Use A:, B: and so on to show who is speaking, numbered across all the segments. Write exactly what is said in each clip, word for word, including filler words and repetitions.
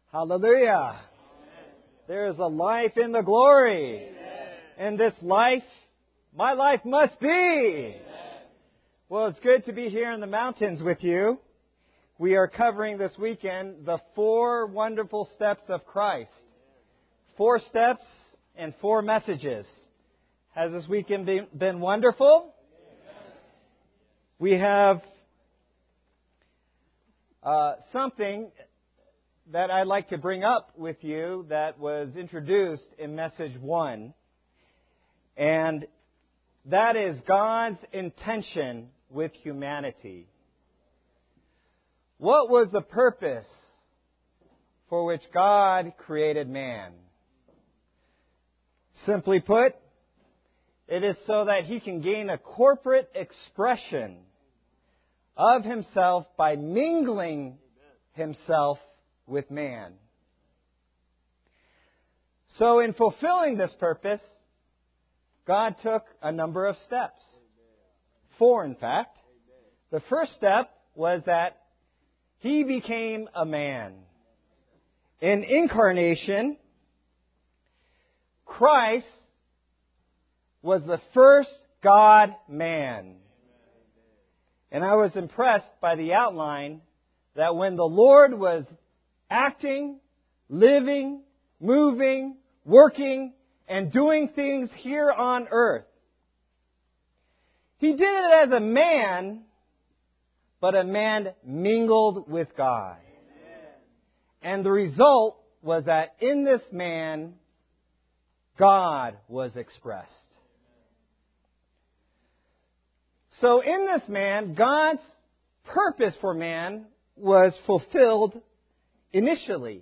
A: Hallelujah. There is a life in the glory. And this life, my life must be. Well, it's good to be here in the mountains with you. We are covering this weekend the four wonderful steps of Christ. Four steps and four messages. Has this weekend been, been wonderful? We have uh, something that I'd like to bring up with you that was introduced in message one. And that is God's intention with humanity. What was the purpose for which God created man? Simply put, it is so that He can gain a corporate expression of Himself by mingling Himself with man. So in fulfilling this purpose, God took a number of steps. Four, in fact. The first step was that He became a man. In incarnation, Christ was the first God-man. And I was impressed by the outline that when the Lord was acting, living, moving, working, and doing things here on earth, He did it as a man, but a man mingled with God. And the result was that in this man, God was expressed. So in this man, God's purpose for man was fulfilled initially.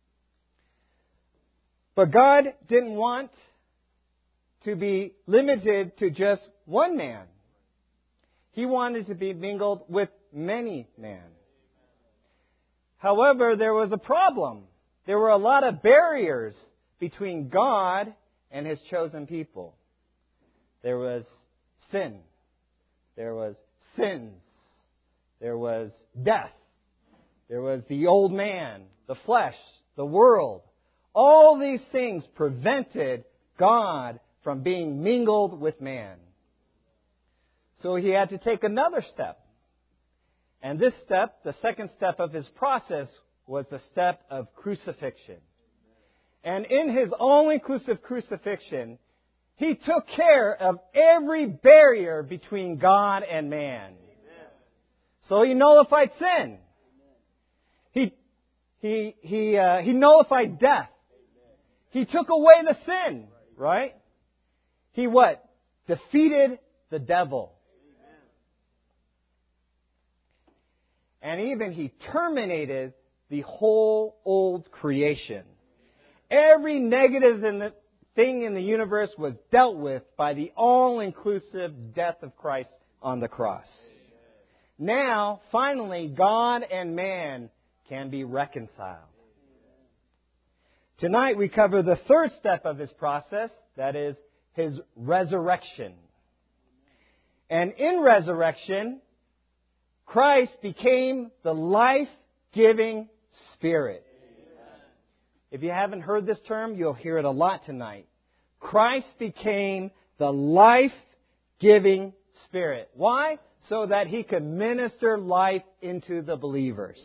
A: But God didn't want to be limited to just one man. He wanted to be mingled with many men. However, there was a problem. There were a lot of barriers between God and His chosen people. There was sin. There was sins. There was death. There was the old man, the flesh, the world. All these things prevented God from being mingled with man. So He had to take another step. And this step, the second step of His process, was the step of crucifixion. And in His all-inclusive crucifixion, He took care of every barrier between God and man. So He nullified sin. He, he, he, uh, he nullified death. He took away the sin, right? He what? Defeated the devil. And even He terminated the whole old creation. Every negative in the thing in the universe was dealt with by the all-inclusive death of Christ on the cross. Now, finally, God and man can be reconciled. Tonight we cover the third step of His process, that is, His resurrection. And in resurrection, Christ became the life-giving Spirit. If you haven't heard this term, you'll hear it a lot tonight. Christ became the life-giving Spirit. Why? So that He could minister life into the believers.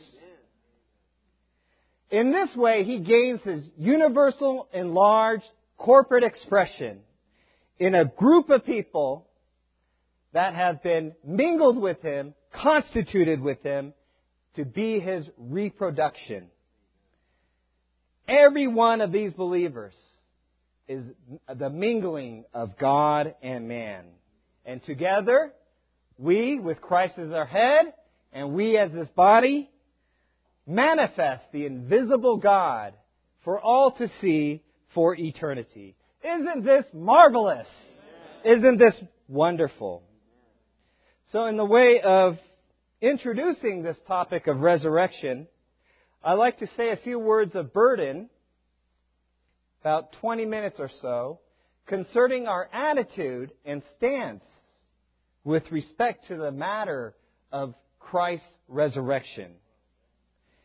A: In this way, He gains His universal, enlarged, corporate expression in a group of people that have been mingled with Him, constituted with Him, to be His reproduction. Every one of these believers is the mingling of God and man. And together, we, with Christ as our head, and we as His body, manifest the invisible God for all to see for eternity. Isn't this marvelous? Isn't this wonderful? So in the way of introducing this topic of resurrection, I'd like to say a few words of burden, about twenty minutes or so, concerning our attitude and stance with respect to the matter of Christ's resurrection.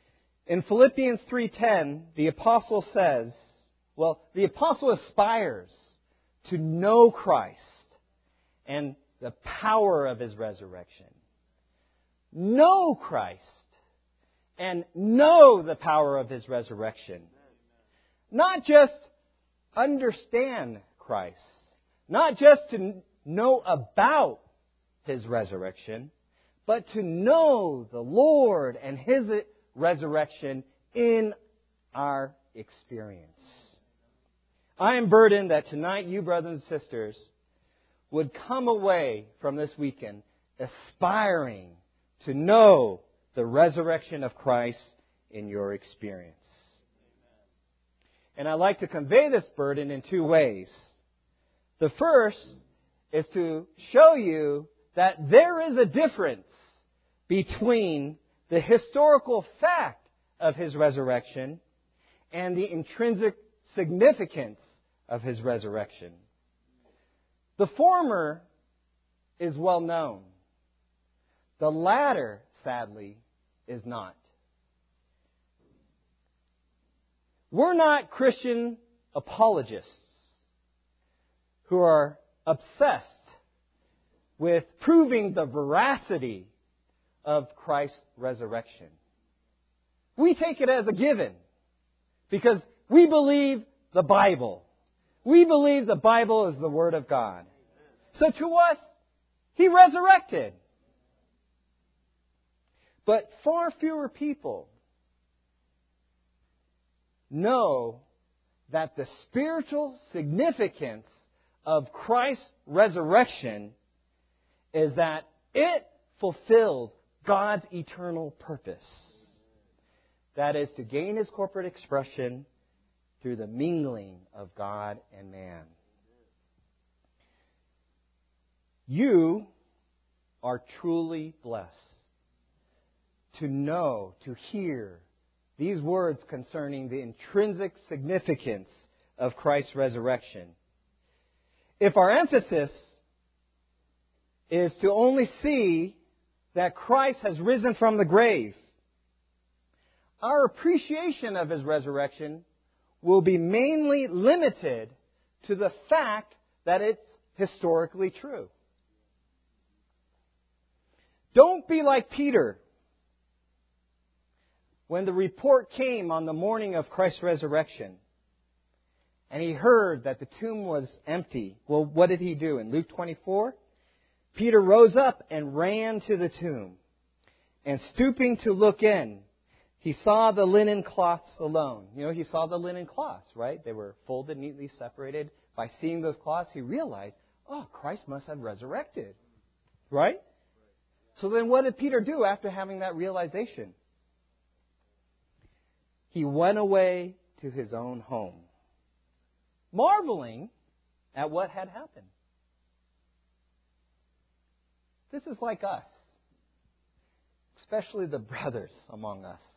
A: In Philippians three ten, the apostle says, well, the apostle aspires to know Christ and the power of His resurrection. Know Christ and know the power of His resurrection. Not just understand Christ. Not just to know about His resurrection, but to know the Lord and His resurrection in our experience. I am burdened that tonight you, brothers and sisters, would come away from this weekend aspiring to know the resurrection of Christ in your experience. And I'd like to convey this burden in two ways. The first is to show you that there is a difference between the historical fact of His resurrection and the intrinsic significance of His resurrection. The former is well known. The latter, sadly, is not. We're not Christian apologists who are obsessed with proving the veracity of Christ's resurrection. We take it as a given because we believe the Bible. We believe the Bible is the Word of God. So to us, He resurrected. But far fewer people know that the spiritual significance of Christ's resurrection is that it fulfills God's eternal purpose. That is to gain His corporate expression through the mingling of God and man. You are truly blessed to know, to hear these words concerning the intrinsic significance of Christ's resurrection. If our emphasis is to only see that Christ has risen from the grave, our appreciation of His resurrection will be mainly limited to the fact that it's historically true. Don't be like Peter. When the report came on the morning of Christ's resurrection, and he heard that the tomb was empty, well, what did he do? In Luke twenty-four, Peter rose up and ran to the tomb. And stooping to look in, he saw the linen cloths alone. You know, he saw the linen cloths, right? They were folded, neatly separated. By seeing those cloths, he realized, oh, Christ must have resurrected. Right? So then what did Peter do after having that realization? He went away to his own home, marveling at what had happened. This is like us, especially the brothers among us.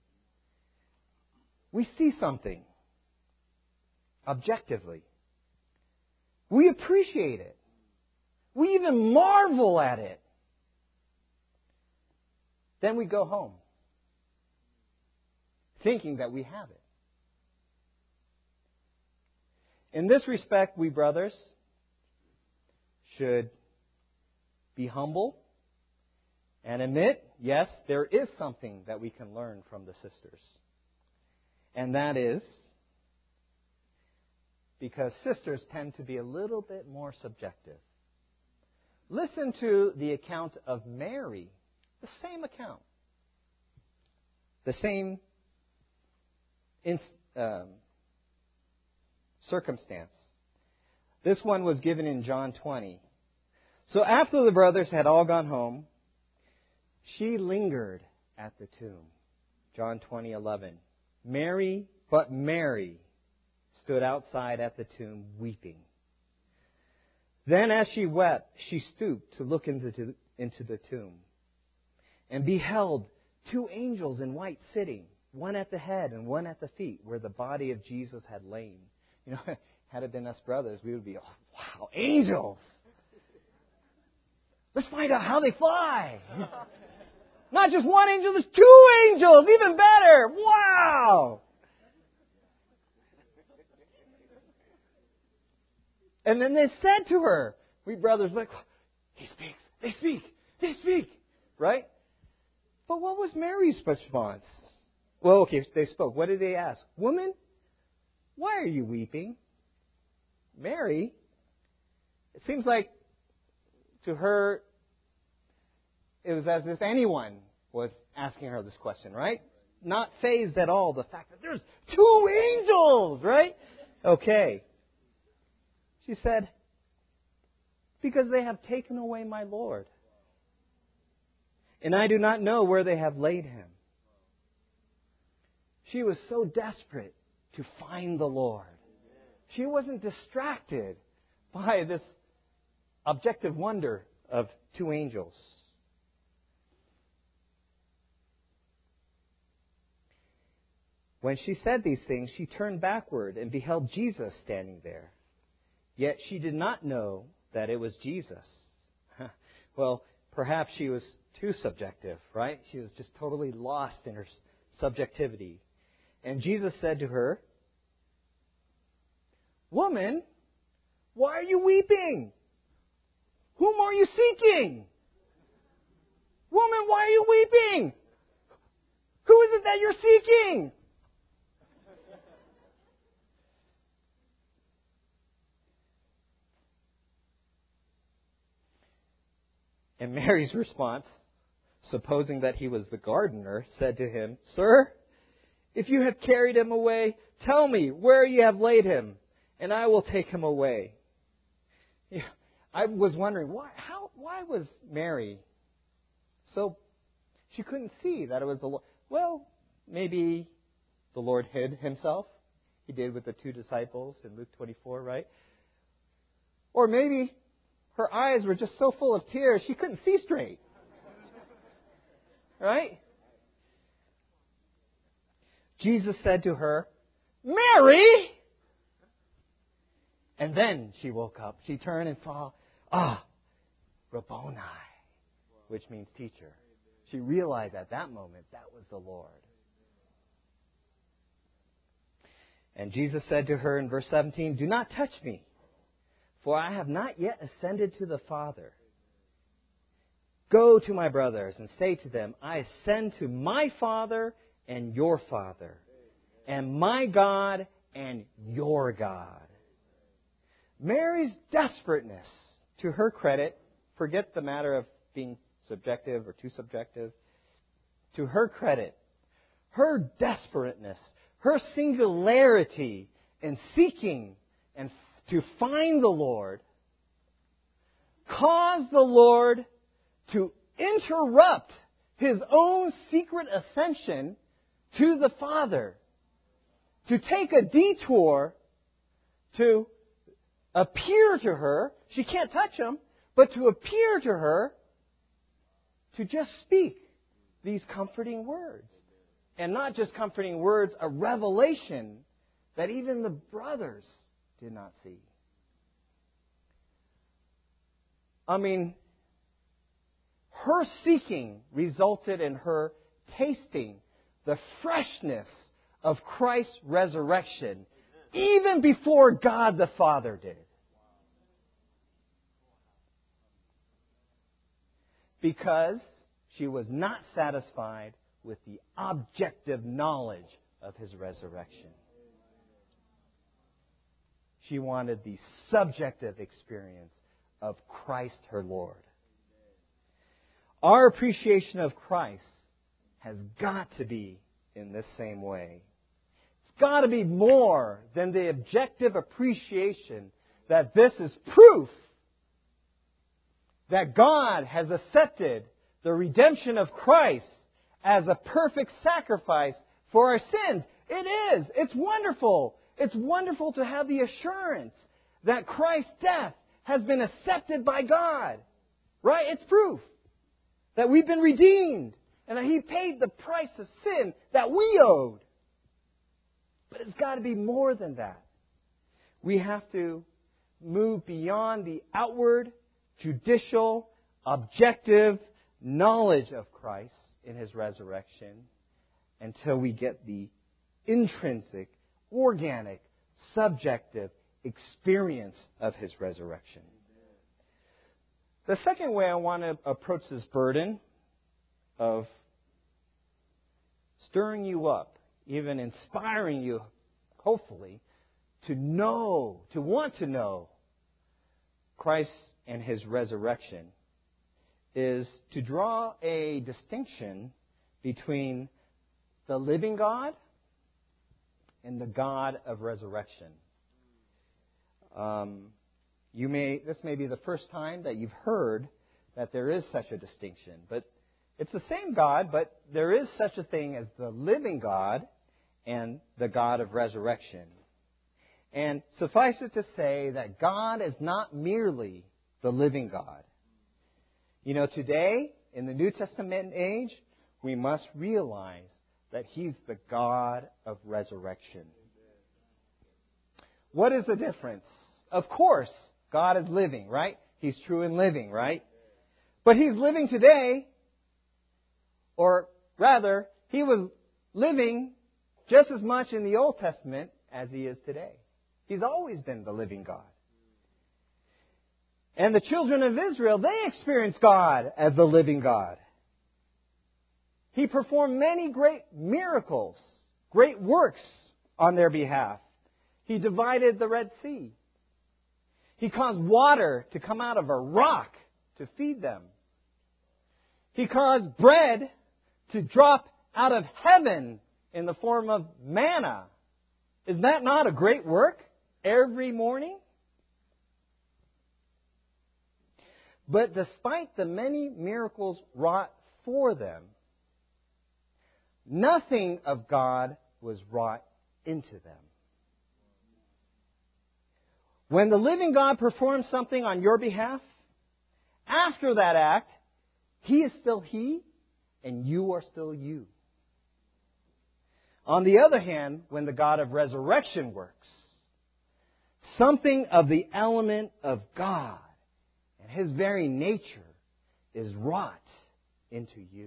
A: We see something objectively. We appreciate it. We even marvel at it. Then we go home, thinking that we have it. In this respect, we brothers should be humble and admit, yes, there is something that we can learn from the sisters. And that is because sisters tend to be a little bit more subjective. Listen to the account of Mary, the same account, the same in, um, circumstance. This one was given in John twenty. So after the brothers had all gone home, she lingered at the tomb. John twenty eleven. Mary, but Mary stood outside at the tomb weeping. Then as she wept, she stooped to look into, to, into the tomb and beheld two angels in white sitting, one at the head and one at the feet, where the body of Jesus had lain. You know, had it been us brothers, we would be, oh, wow, angels! Let's find out how they fly! Not just one angel, there's two angels. Even better. Wow. And then they said to her, we brothers, like, he speaks, they speak, they speak, right? But what was Mary's response? Well, okay, they spoke. What did they ask? Woman, why are you weeping? Mary, it seems like to her, it was as if anyone was asking her this question, right? Not fazed at all, the fact that there's two angels, right? Okay. She said, because they have taken away my Lord, and I do not know where they have laid him. She was so desperate to find the Lord. She wasn't distracted by this objective wonder of two angels. When she said these things, she turned backward and beheld Jesus standing there. Yet she did not know that it was Jesus. Well, perhaps she was too subjective, right? She was just totally lost in her subjectivity. And Jesus said to her, Woman, why are you weeping? Whom are you seeking? Woman, why are you weeping? Who is it that you're seeking? And Mary's response, supposing that he was the gardener, said to him, Sir, if you have carried him away, tell me where you have laid him, and I will take him away. Yeah, I was wondering, why, how, why was Mary so, she couldn't see that it was the Lord? Well, maybe the Lord hid himself. He did with the two disciples in Luke twenty-four, right? Or maybe her eyes were just so full of tears, she couldn't see straight. Right? Jesus said to her, Mary! And then she woke up. She turned and saw, ah, Rabboni, which means teacher. She realized at that moment that was the Lord. And Jesus said to her in verse seventeen, Do not touch me, for I have not yet ascended to the Father. Go to my brothers and say to them, I ascend to my Father and your Father, and my God and your God. Mary's desperateness, to her credit, forget the matter of being subjective or too subjective, to her credit, her desperateness, her singularity in seeking and to find the Lord, caused the Lord to interrupt His own secret ascension to the Father, to take a detour to appear to her. She can't touch Him, but to appear to her to just speak these comforting words. And not just comforting words, a revelation that even the brothers did not see. I mean, her seeking resulted in her tasting the freshness of Christ's resurrection even before God the Father did. Because she was not satisfied with the objective knowledge of His resurrection. She wanted the subjective experience of Christ her Lord. Our appreciation of Christ has got to be in this same way. It's got to be more than the objective appreciation that this is proof that God has accepted the redemption of Christ as a perfect sacrifice for our sins. It is. It's wonderful. It's wonderful to have the assurance that Christ's death has been accepted by God. Right? It's proof that we've been redeemed and that He paid the price of sin that we owed. But it's got to be more than that. We have to move beyond the outward, judicial, objective knowledge of Christ in His resurrection until we get the intrinsic, organic, subjective experience of His resurrection. The second way I want to approach this burden of stirring you up, even inspiring you, hopefully, to know, to want to know Christ and His resurrection, is to draw a distinction between the living God and the God of resurrection. Um, you may this may be the first time that you've heard that there is such a distinction, but it's the same God, but there is such a thing as the living God and the God of resurrection. And suffice it to say that God is not merely the living God. You know, today, in the New Testament age, we must realize that He's the God of resurrection. What is the difference? Of course, God is living, right? He's true and living, right? But He's living today, or rather, He was living just as much in the Old Testament as He is today. He's always been the living God. And the children of Israel, they experienced God as the living God. He performed many great miracles, great works on their behalf. He divided the Red Sea. He caused water to come out of a rock to feed them. He caused bread to drop out of heaven in the form of manna. Is that not a great work every morning? But despite the many miracles wrought for them, nothing of God was wrought into them. When the living God performs something on your behalf, after that act, He is still He, and you are still you. On the other hand, when the God of resurrection works, something of the element of God and His very nature is wrought into you.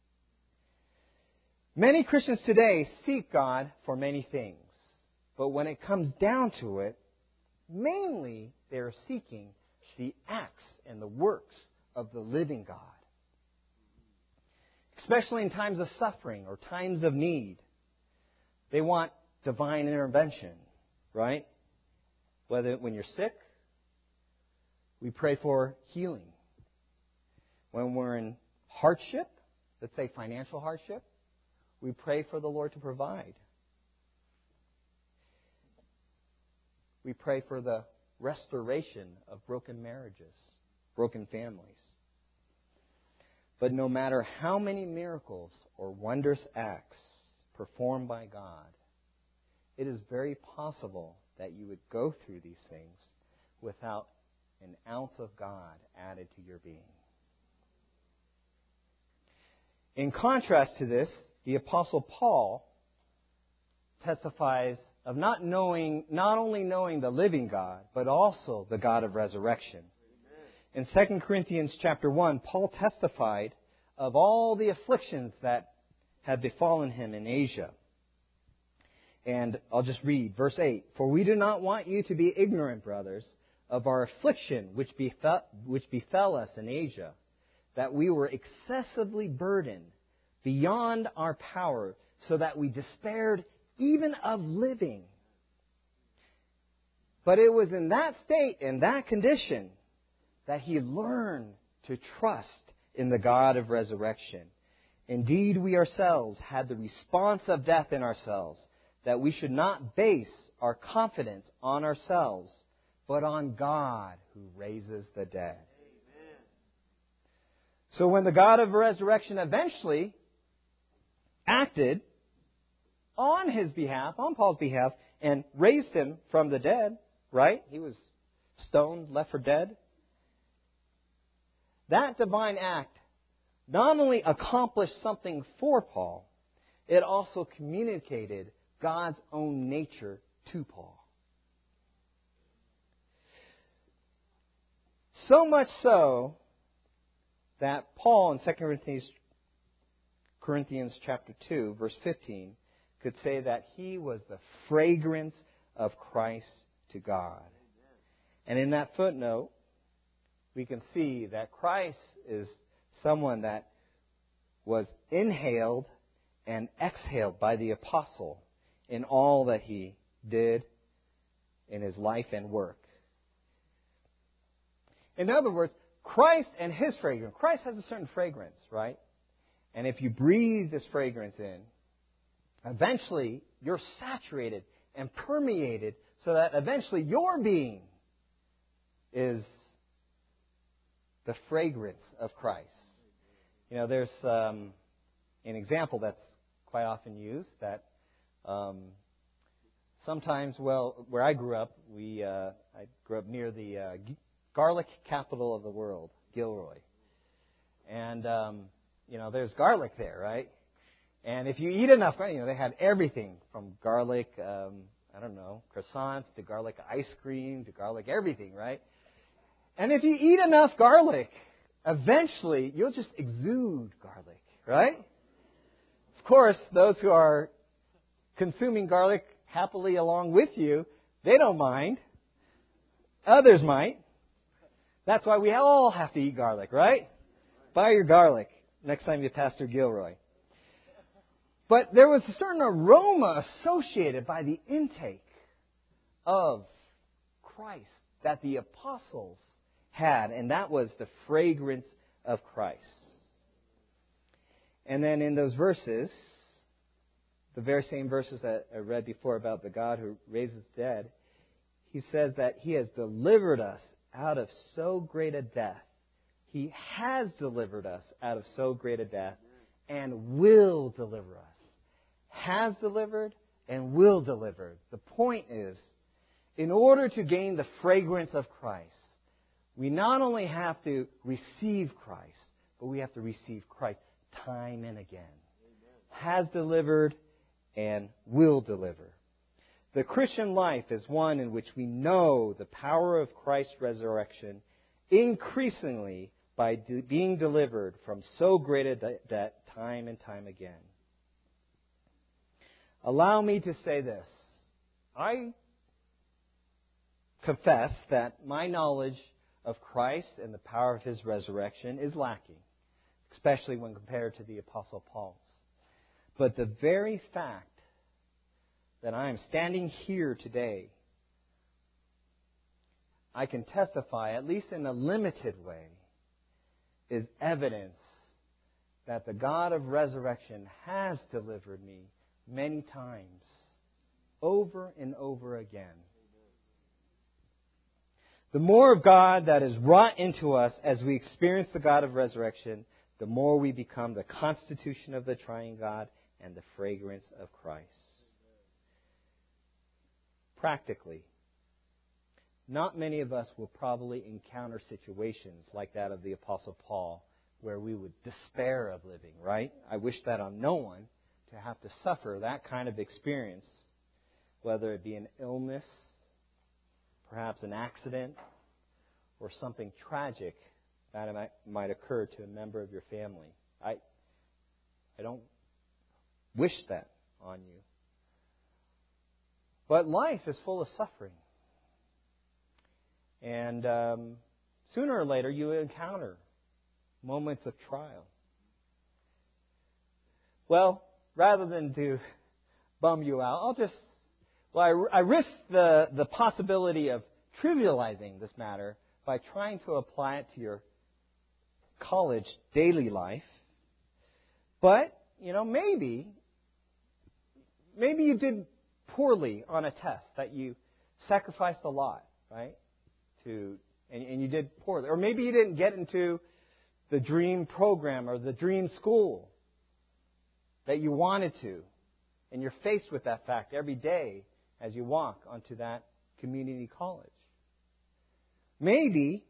A: Many Christians today seek God for many things, but when it comes down to it, mainly they are seeking the acts and the works of the living God. Especially in times of suffering or times of need. They want divine intervention, right? Whether when you're sick, we pray for healing. When we're in hardship, let's say financial hardship, we pray for the Lord to provide. We pray for the restoration of broken marriages, broken families. But no matter how many miracles or wondrous acts performed by God, it is very possible that you would go through these things without an ounce of God added to your being. In contrast to this, the Apostle Paul testifies of not knowing, not only knowing the living God, but also the God of resurrection. In Second Corinthians chapter one, Paul testified of all the afflictions that had befallen him in Asia. And I'll just read verse eight. For we do not want you to be ignorant, brothers, of our affliction which befell, which befell us in Asia, that we were excessively burdened beyond our power, so that we despaired even of living. But it was in that state, in that condition, that he learned to trust in the God of resurrection. Indeed, we ourselves had the response of death in ourselves, that we should not base our confidence on ourselves, but on God who raises the dead. Amen. So when the God of resurrection eventually acted on his behalf, on Paul's behalf, and raised him from the dead, right? He was stoned, left for dead. That divine act not only accomplished something for Paul, it also communicated God's own nature to Paul. So much so that Paul in Second Corinthians Corinthians chapter two, verse fifteen, could say that He was the fragrance of Christ to God. And in that footnote, we can see that Christ is someone that was inhaled and exhaled by the apostle in all that he did in his life and work. In other words, Christ and His fragrance. Christ has a certain fragrance, right? And if you breathe this fragrance in, eventually you're saturated and permeated so that eventually your being is the fragrance of Christ. You know, there's um, an example that's quite often used that um, sometimes, well, where I grew up, we uh, I grew up near the uh, garlic capital of the world, Gilroy. And, um, you know, there's garlic there, right? And if you eat enough, you know, they had everything from garlic, um, I don't know, croissants to garlic ice cream to garlic everything, right? And if you eat enough garlic, eventually you'll just exude garlic, right? Of course, those who are consuming garlic happily along with you, they don't mind. Others might. That's why we all have to eat garlic, right? Buy your garlic next time you pass through Gilroy. But there was a certain aroma associated by the intake of Christ that the apostles had, and that was the fragrance of Christ. And then in those verses, the very same verses that I read before about the God who raises dead, He says that He has delivered us out of so great a death. He has delivered us out of so great a death and will deliver us. Has delivered and will deliver. The point is, in order to gain the fragrance of Christ, we not only have to receive Christ, but we have to receive Christ time and again. Amen. Has delivered and will deliver. The Christian life is one in which we know the power of Christ's resurrection increasingly by de- being delivered from so great a de- debt time and time again. Allow me to say this. I confess that my knowledge of Christ and the power of His resurrection is lacking, especially when compared to the Apostle Paul's. But the very fact that I am standing here today, I can testify, at least in a limited way, is evidence that the God of resurrection has delivered me many times, over and over again. The more of God that is wrought into us as we experience the God of resurrection, the more we become the constitution of the triune God and the fragrance of Christ. Practically, not many of us will probably encounter situations like that of the Apostle Paul where we would despair of living, right? I wish that on no one to have to suffer that kind of experience, whether it be an illness, perhaps an accident, or something tragic that might, might occur to a member of your family. I, I don't wish that on you. But life is full of suffering. And um, sooner or later you encounter moments of trial. Well, rather than to bum you out, I'll just, well, I, I risk the, the possibility of trivializing this matter by trying to apply it to your college daily life. But, you know, maybe, maybe you did poorly on a test, that you sacrificed a lot, right? To and, and you did poorly. Or maybe you didn't get into the dream program or the dream school that you wanted to. And you're faced with that fact every day as you walk onto that community college. Maybe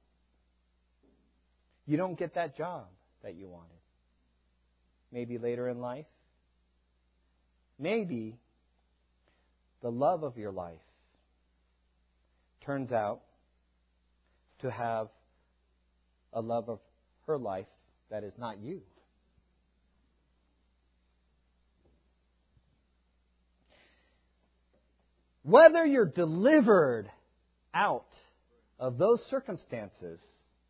A: you don't get that job that you wanted. Maybe later in life. Maybe the love of your life turns out to have a love of her life that is not you. Whether you're delivered out of those circumstances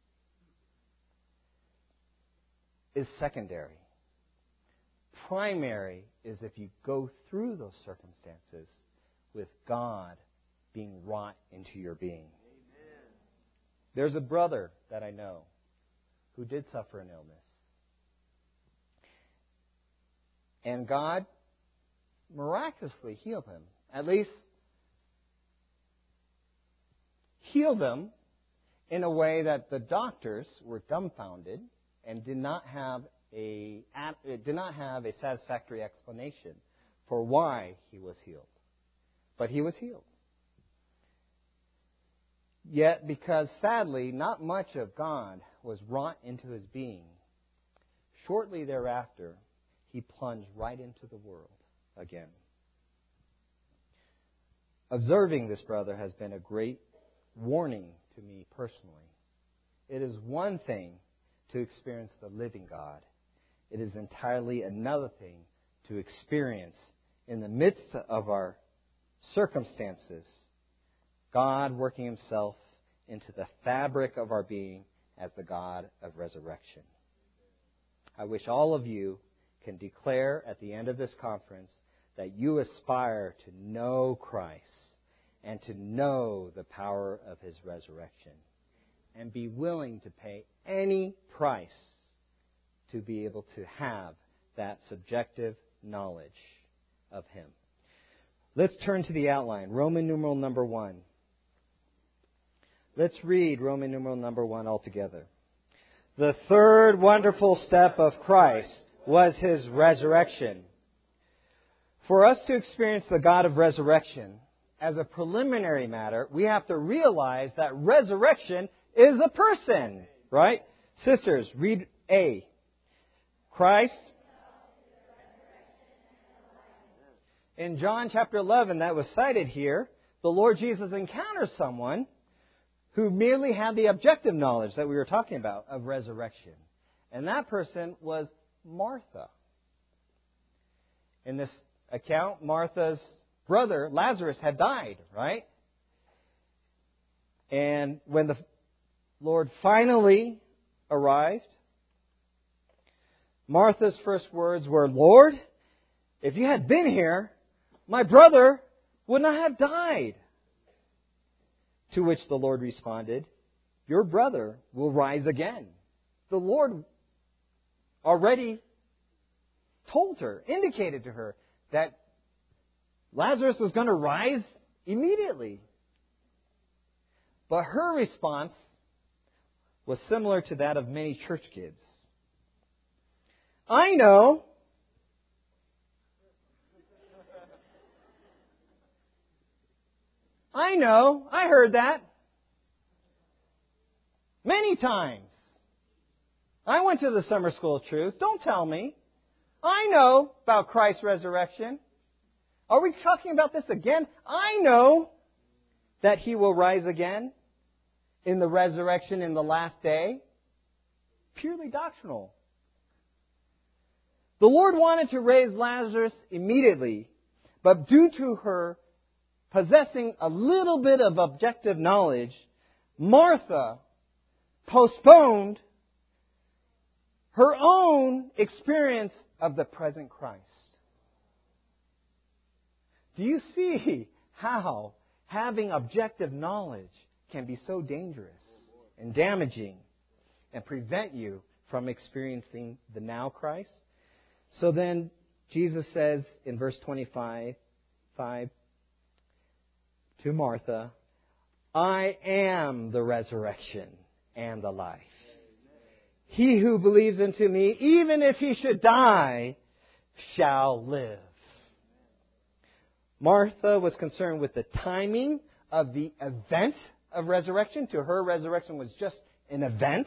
A: is secondary. Primary is if you go through those circumstances with God being wrought into your being. Amen. There's a brother that I know who did suffer an illness. And God miraculously healed him. At least healed him in a way that the doctors were dumbfounded and did not have a did not have a satisfactory explanation for why he was healed. But he was healed. Yet, because sadly not much of God was wrought into his being, shortly thereafter he plunged right into the world again. Observing this brother has been a great warning to me personally. It is one thing to experience the living God. It is entirely another thing to experience in the midst of our circumstances God working Himself into the fabric of our being as the God of resurrection. I wish all of you can declare at the end of this conference that you aspire to know Christ and to know the power of His resurrection and be willing to pay any price to be able to have that subjective knowledge of Him. Let's turn to the outline. Roman numeral number one. Let's read Roman numeral number one altogether. The third wonderful step of Christ was His resurrection. For us to experience the God of resurrection, as a preliminary matter, we have to realize that resurrection is a person, right? Sisters, read A. Christ. In John chapter eleven, that was cited here, the Lord Jesus encounters someone who merely had the objective knowledge that we were talking about of resurrection. And that person was Martha. In this account, Martha's brother, Lazarus, had died, right? And when the Lord finally arrived, Martha's first words were, "Lord, if you had been here, my brother would not have died." To which the Lord responded, "Your brother will rise again." The Lord already told her, indicated to her, that Lazarus was going to rise immediately. But her response was similar to that of many church kids. I know. I know. I heard that. Many times. I went to the summer school of truth. Don't tell me. I know about Christ's resurrection. Are we talking about this again? I know that He will rise again in the resurrection in the last day. Purely doctrinal. The Lord wanted to raise Lazarus immediately, but due to her possessing a little bit of objective knowledge, Martha postponed her own experience of the present Christ. Do you see how having objective knowledge can be so dangerous and damaging and prevent you from experiencing the now Christ? So then Jesus says in verse twenty-five, five, to Martha, "I am the resurrection and the life. He who believes into me, even if he should die, shall live." Martha was concerned with the timing of the event of resurrection. To her, resurrection was just an event.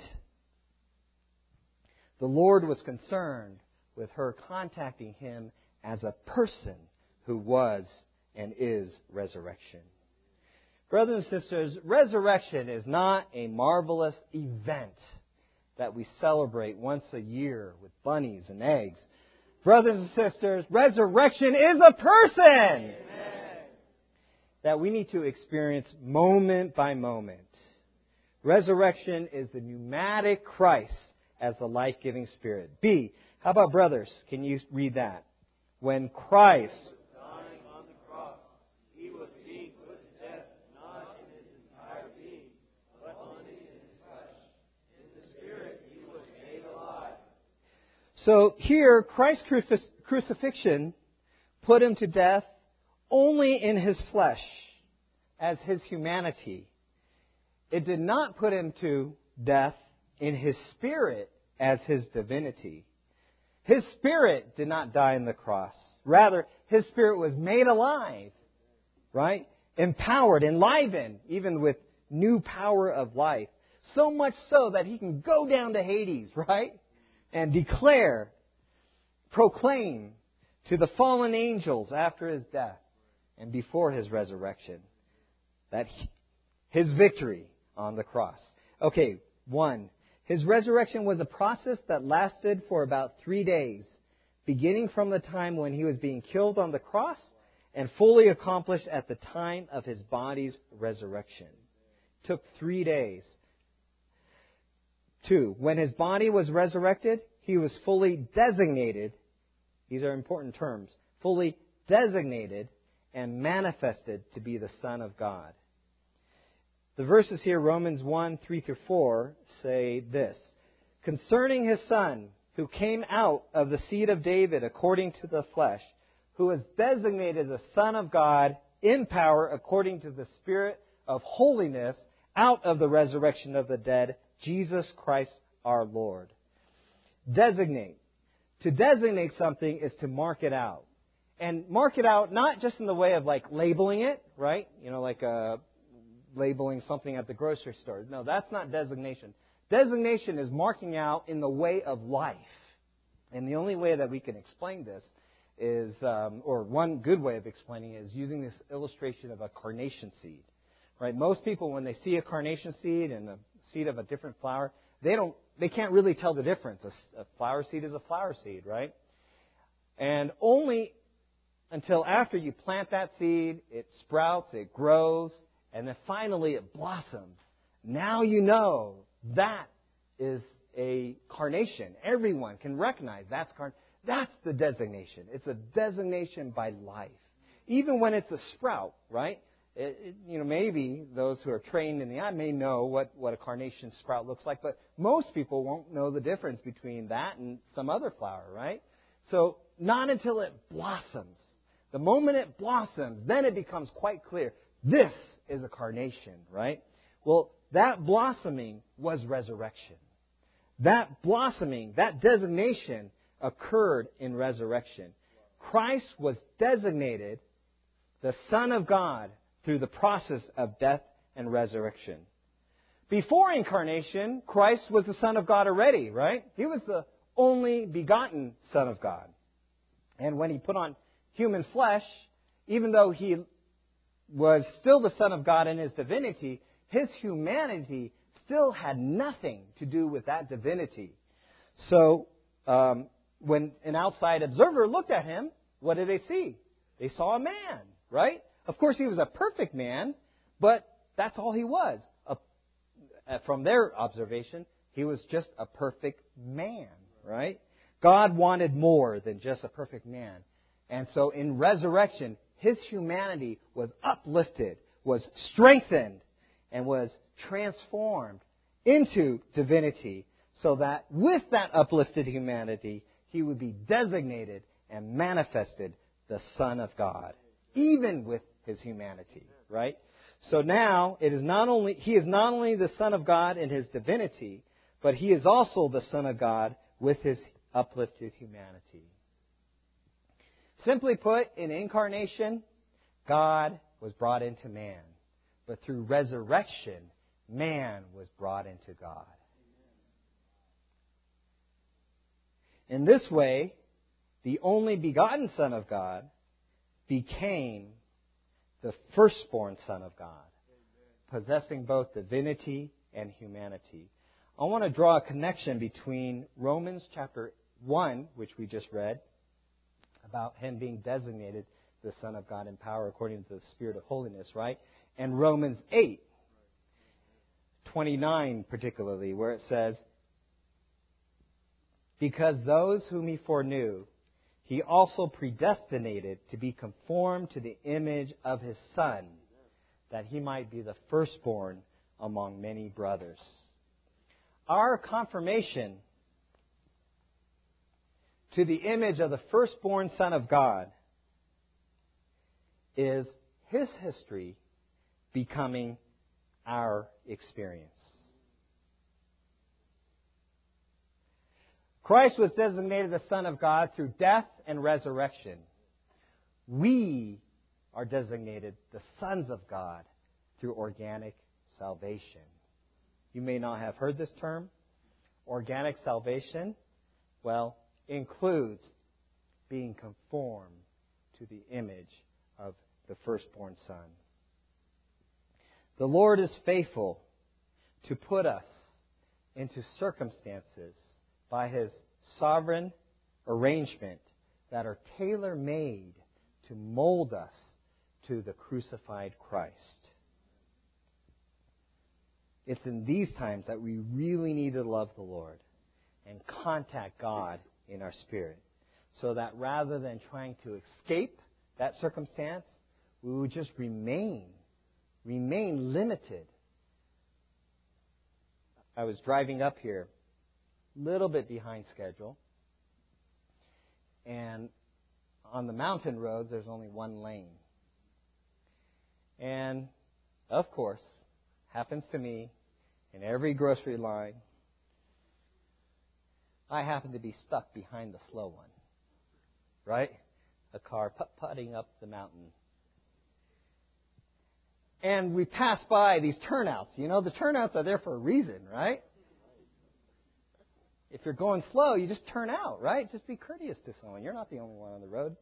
A: The Lord was concerned with her contacting Him as a person who was and is resurrection. Brothers and sisters, resurrection is not a marvelous event that we celebrate once a year with bunnies and eggs. Brothers and sisters, resurrection is a person. Amen. that we need to experience moment by moment. Resurrection is the pneumatic Christ as the life-giving Spirit. B, how about brothers? Can you read that? When Christ
B: dying on the cross, He was being put to death, not in His entire being, but only in His flesh. In the Spirit, He was made alive.
A: So here, Christ's crucif- crucifixion put Him to death only in His flesh, as His humanity. It did not put Him to death in His Spirit as His divinity. His Spirit did not die on the cross. Rather, His Spirit was made alive, right? Empowered, enlivened, even with new power of life. So much so that He can go down to Hades, right? And declare, proclaim to the fallen angels after His death and before His resurrection that he, His victory on the cross. Okay, one. His resurrection was a process that lasted for about three days, beginning from the time when He was being killed on the cross and fully accomplished at the time of His body's resurrection. It took three days. Two, when His body was resurrected, He was fully designated, these are important terms, fully designated and manifested to be the Son of God. The verses here, Romans one, three through four, say this. Concerning His Son, who came out of the seed of David according to the flesh, who was designated the Son of God in power according to the Spirit of holiness out of the resurrection of the dead, Jesus Christ our Lord. Designate. To designate something is to mark it out. And mark it out not just in the way of like labeling it, right? You know, like a... labeling something at the grocery store. No, that's not designation. Designation is marking out in the way of life. And the only way that we can explain this is, um, or one good way of explaining it is using this illustration of a carnation seed. Right? Most people, when they see a carnation seed and a seed of a different flower, they don't, they can't really tell the difference. A, a flower seed is a flower seed, right? And only until after you plant that seed, it sprouts, it grows, and then finally it blossoms. Now you know that is a carnation. Everyone can recognize that's carn. That's the designation. It's a designation by life. Even when it's a sprout, right? It, it, you know, maybe those who are trained in the eye may know what, what a carnation sprout looks like, but most people won't know the difference between that and some other flower, right? So not until it blossoms. The moment it blossoms, then it becomes quite clear. This is a carnation, right? Well, that blossoming was resurrection. That blossoming, that designation occurred in resurrection. Christ was designated the Son of God through the process of death and resurrection. Before incarnation, Christ was the Son of God already, right? He was the only begotten Son of God. And when He put on human flesh, even though He was still the Son of God in His divinity, His humanity still had nothing to do with that divinity. So, um, when an outside observer looked at Him, what did they see? They saw a man, right? Of course, He was a perfect man, but that's all He was. A, from their observation, He was just a perfect man, right? God wanted more than just a perfect man. And so in resurrection, His humanity was uplifted, was strengthened, and was transformed into divinity so that with that uplifted humanity, He would be designated and manifested the Son of God, even with His humanity, right? So now, it is not only He is not only the Son of God in His divinity, but He is also the Son of God with His uplifted humanity. Simply put, in incarnation, God was brought into man. But through resurrection, man was brought into God. In this way, the only begotten Son of God became the firstborn Son of God, possessing both divinity and humanity. I want to draw a connection between Romans chapter one, which we just read, about Him being designated the Son of God in power according to the Spirit of holiness, right? And Romans eight, twenty-nine particularly, where it says, because those whom He foreknew, He also predestinated to be conformed to the image of His Son, that He might be the firstborn among many brothers. Our confirmation to the image of the firstborn Son of God is His history becoming our experience. Christ was designated the Son of God through death and resurrection. We are designated the sons of God through organic salvation. You may not have heard this term. Organic salvation, well, includes being conformed to the image of the firstborn Son. The Lord is faithful to put us into circumstances by His sovereign arrangement that are tailor-made to mold us to the crucified Christ. It's in these times that we really need to love the Lord and contact God in our spirit, so that rather than trying to escape that circumstance, we would just remain, remain limited. I was driving up here, a little bit behind schedule, and on the mountain roads, there's only one lane. And, of course, happens to me in every grocery line, I happen to be stuck behind the slow one. Right? A car putt-putting up the mountain. And we pass by these turnouts. You know, the turnouts are there for a reason, right? If you're going slow, you just turn out, right? Just be courteous to someone. You're not the only one on the road.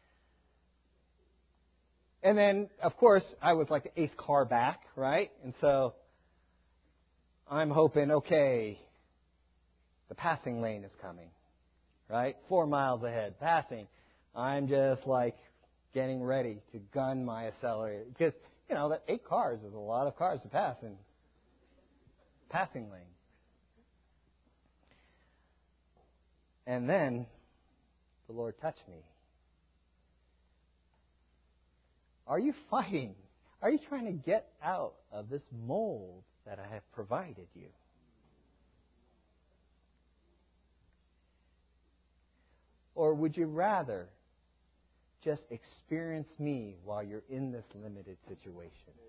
A: And then, of course, I was like the eighth car back, right? And so I'm hoping, okay, the passing lane is coming, right? Four miles ahead, passing. I'm just like getting ready to gun my accelerator. Because, you know, that eight cars is a lot of cars to pass in passing lane. And then the Lord touched me. Are you fighting? Are you trying to get out of this mold that I have provided you? Or would you rather just experience me while you're in this limited situation?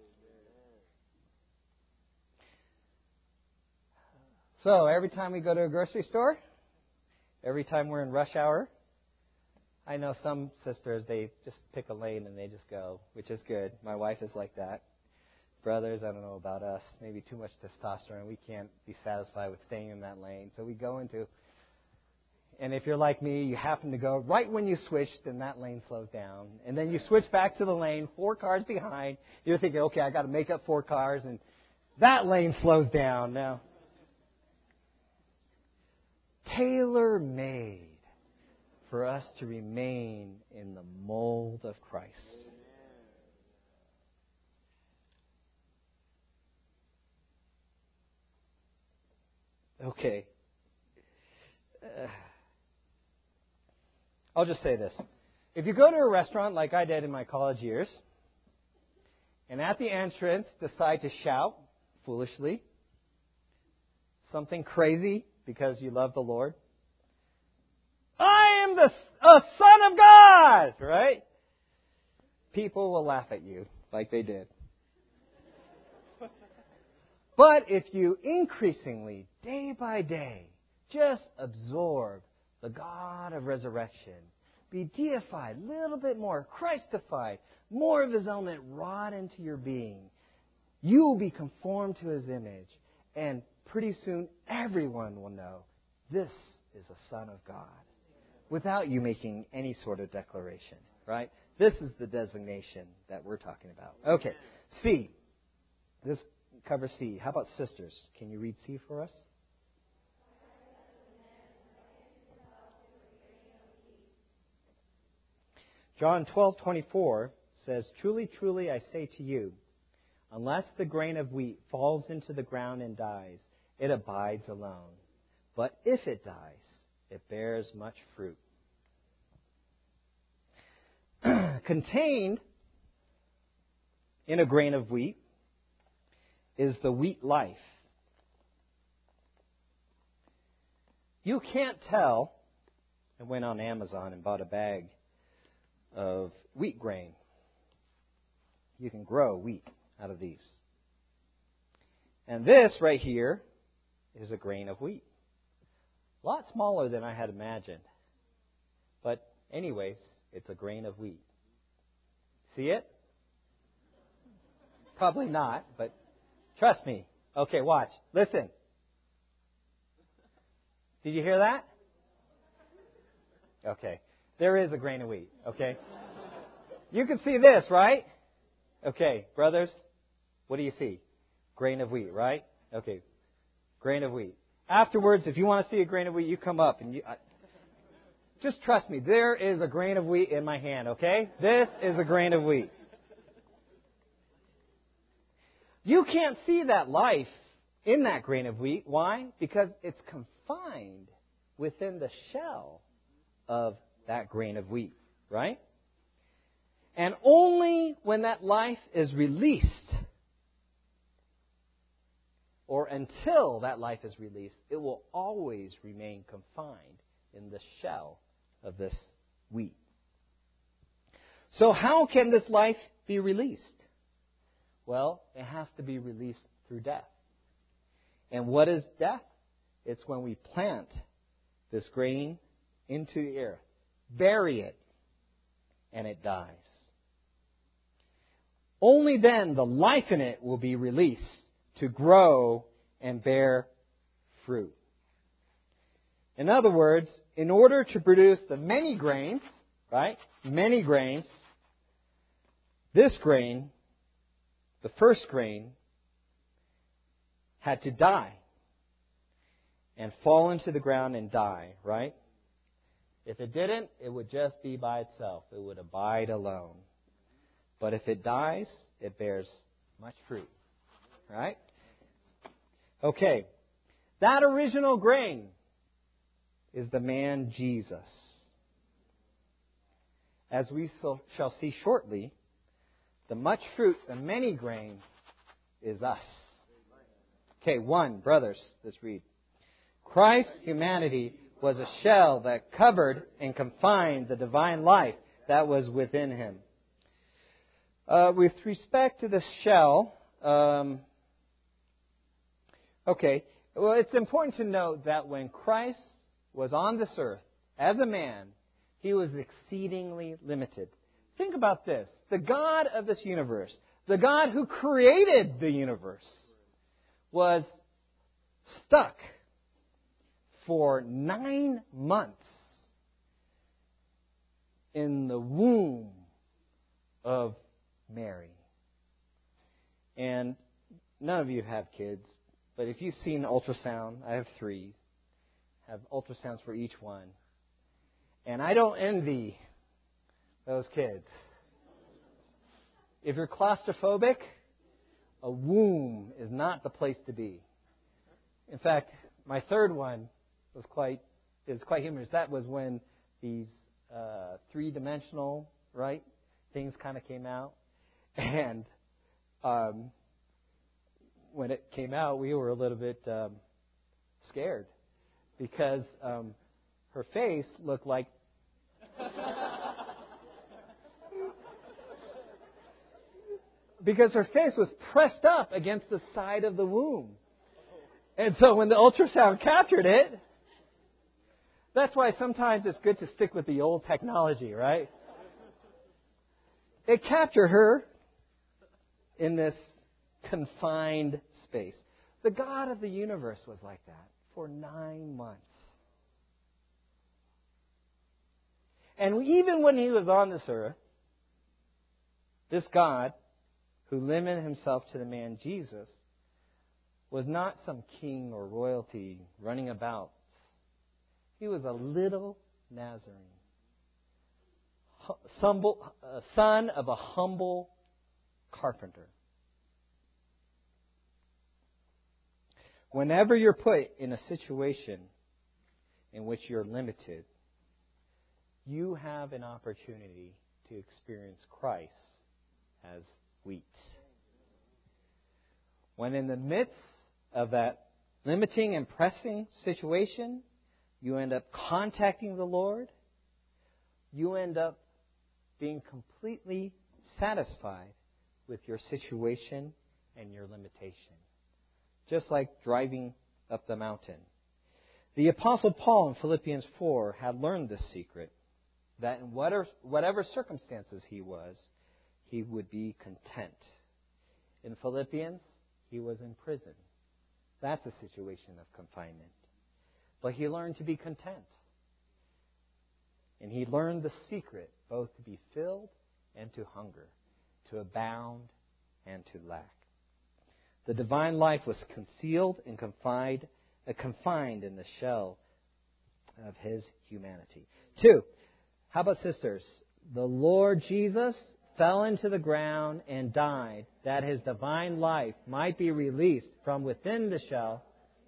A: So every time we go to a grocery store, every time we're in rush hour, I know some sisters, they just pick a lane and they just go, which is good. My wife is like that. Brothers, I don't know about us, maybe too much testosterone. We can't be satisfied with staying in that lane. So we go into, and if you're like me, you happen to go right when you switch, then that lane slows down. And then you switch back to the lane, four cars behind. You're thinking, okay, I got to make up four cars, and that lane slows down. Now, tailor-made for us to remain in the mold of Christ. Okay. Uh, I'll just say this. If you go to a restaurant like I did in my college years, and at the entrance decide to shout foolishly something crazy because you love the Lord, I am the a Son of God, right? People will laugh at you like they did. But if you increasingly, day by day, just absorb the God of resurrection, be deified, a little bit more, Christified, more of His element wrought into your being, you will be conformed to His image, and pretty soon everyone will know this is a Son of God, without you making any sort of declaration, right? This is the designation that we're talking about. Okay, C. This covers C. How about sisters? Can you read C for us? John twelve twenty-four says, "Truly, truly, I say to you, unless the grain of wheat falls into the ground and dies, it abides alone. But if it dies, it bears much fruit." Contained in a grain of wheat is the wheat life. You can't tell. I went on Amazon and bought a bag of wheat grain. You can grow wheat out of these. And this right here is a grain of wheat. A lot smaller than I had imagined. But anyways, it's a grain of wheat. See it? Probably not, but trust me. Okay, watch. Listen. Did you hear that? Okay. There is a grain of wheat, okay? You can see this, right? Okay, brothers, what do you see? Grain of wheat, right? Okay. Grain of wheat. Afterwards, if you want to see a grain of wheat, you come up and you... I, just trust me, there is a grain of wheat in my hand, okay? This is a grain of wheat. You can't see that life in that grain of wheat. Why? Because it's confined within the shell of that grain of wheat, right? And only when that life is released, or until that life is released, it will always remain confined in the shell of this wheat. So how can this life be released? Well, it has to be released through death. And what is death? It's when we plant this grain into the earth, bury it, and it dies. Only then the life in it will be released to grow and bear fruit. In other words, in order to produce the many grains, right? Many grains, this grain, the first grain, had to die and fall into the ground and die, right? If it didn't, it would just be by itself. It would abide alone. But if it dies, it bears much fruit, right? Okay, that original grain is the man Jesus. As we shall see shortly, the much fruit, the many grains, is us. Okay, one, brothers, let's read. Christ's humanity was a shell that covered and confined the divine life that was within him. Uh, with respect to the shell, um, okay, well, it's important to note that when Christ was on this earth as a man, he was exceedingly limited. Think about this. The God of this universe, the God who created the universe, was stuck for nine months in the womb of Mary. And none of you have kids, but if you've seen ultrasound, I have three, have ultrasounds for each one. And I don't envy those kids. If you're claustrophobic, a womb is not the place to be. In fact, my third one was quite is quite humorous. That was when these uh, three-dimensional, right, things kind of came out. And um, when it came out, we were a little bit um, scared because um, her face looked like because her face was pressed up against the side of the womb. And so when the ultrasound captured it, that's why sometimes it's good to stick with the old technology, right? It captured her in this confined space. The God of the universe was like that for nine months. And even when he was on this earth, this God, who limited himself to the man Jesus, was not some king or royalty running about. He was a little Nazarene, son of a humble carpenter. Whenever you're put in a situation in which you're limited, you have an opportunity to experience Christ as wheat. When in the midst of that limiting and pressing situation, you end up contacting the Lord, you end up being completely satisfied with your situation and your limitation. Just like driving up the mountain. The Apostle Paul in Philippians four had learned this secret, that in whatever, whatever circumstances he was, he would be content. In Philippians, he was in prison. That's a situation of confinement. But he learned to be content. And he learned the secret both to be filled and to hunger, to abound and to lack. The divine life was concealed and confined, uh, confined in the shell of his humanity. Two, how about sisters? The Lord Jesus fell into the ground and died, that his divine life might be released from within the shell.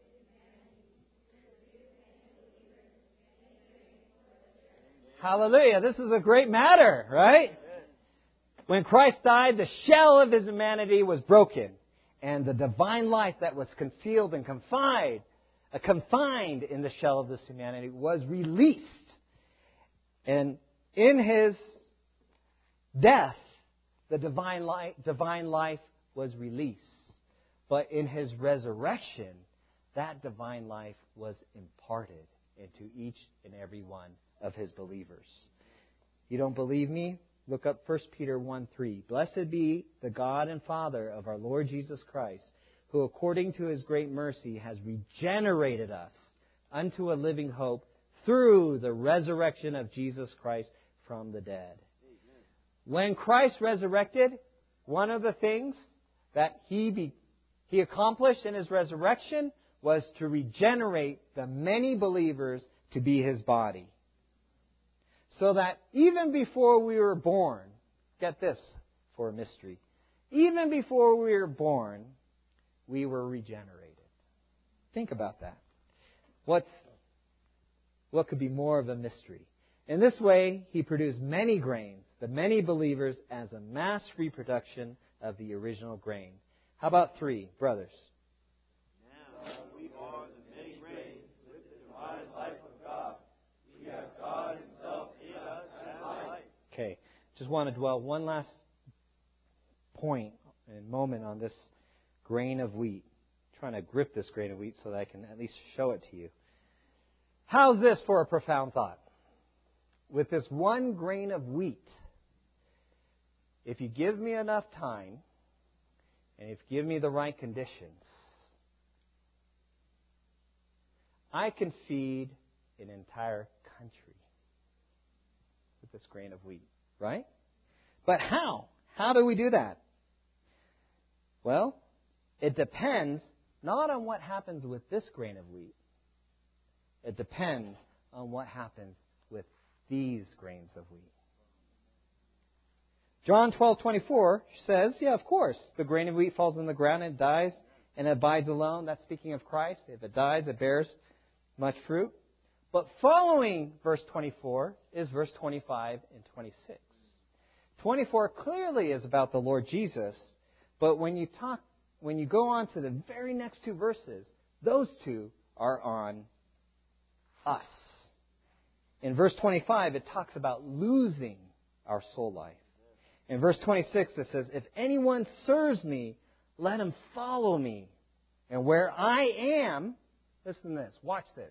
A: Hallelujah. This is a great matter, right? When Christ died, the shell of his humanity was broken. And the divine life that was concealed and confined, uh, confined in the shell of this humanity was released. And in his death, the divine life, divine life was released. But in his resurrection, that divine life was imparted into each and every one of his believers. You don't believe me? Look up First Peter one three. Blessed be the God and Father of our Lord Jesus Christ, who according to his great mercy has regenerated us unto a living hope through the resurrection of Jesus Christ from the dead. Amen. When Christ resurrected, one of the things that he be, he accomplished in his resurrection was to regenerate the many believers to be his body. So that even before we were born, get this for a mystery, even before we were born, we were regenerated. Think about that. What's, what could be more of a mystery? In this way, he produced many grains, the many believers, as a mass reproduction of the original grain. How about three, brothers?
B: Now we are the many grains with the divine life of God. We have God himself in us as life.
A: Okay, just want to dwell one last point and moment on this grain of wheat. I'm trying to grip this grain of wheat so that I can at least show it to you. How's this for a profound thought? With this one grain of wheat, if you give me enough time, and if you give me the right conditions, I can feed an entire country with this grain of wheat, right? But how? How do we do that? Well, it depends not on what happens with this grain of wheat. It depends on what happens with these grains of wheat. John twelve twenty-four says, yeah, of course, the grain of wheat falls in the ground and dies and abides alone. That's speaking of Christ. If it dies, it bears much fruit. But following verse twenty-four is verse twenty-five and twenty-six. twenty-four clearly is about the Lord Jesus, but when you talk, when you go on to the very next two verses, those two are on us. In verse twenty-five, it talks about losing our soul life. In verse twenty-six, it says, if anyone serves me, let him follow me. And where I am, listen to this, watch this.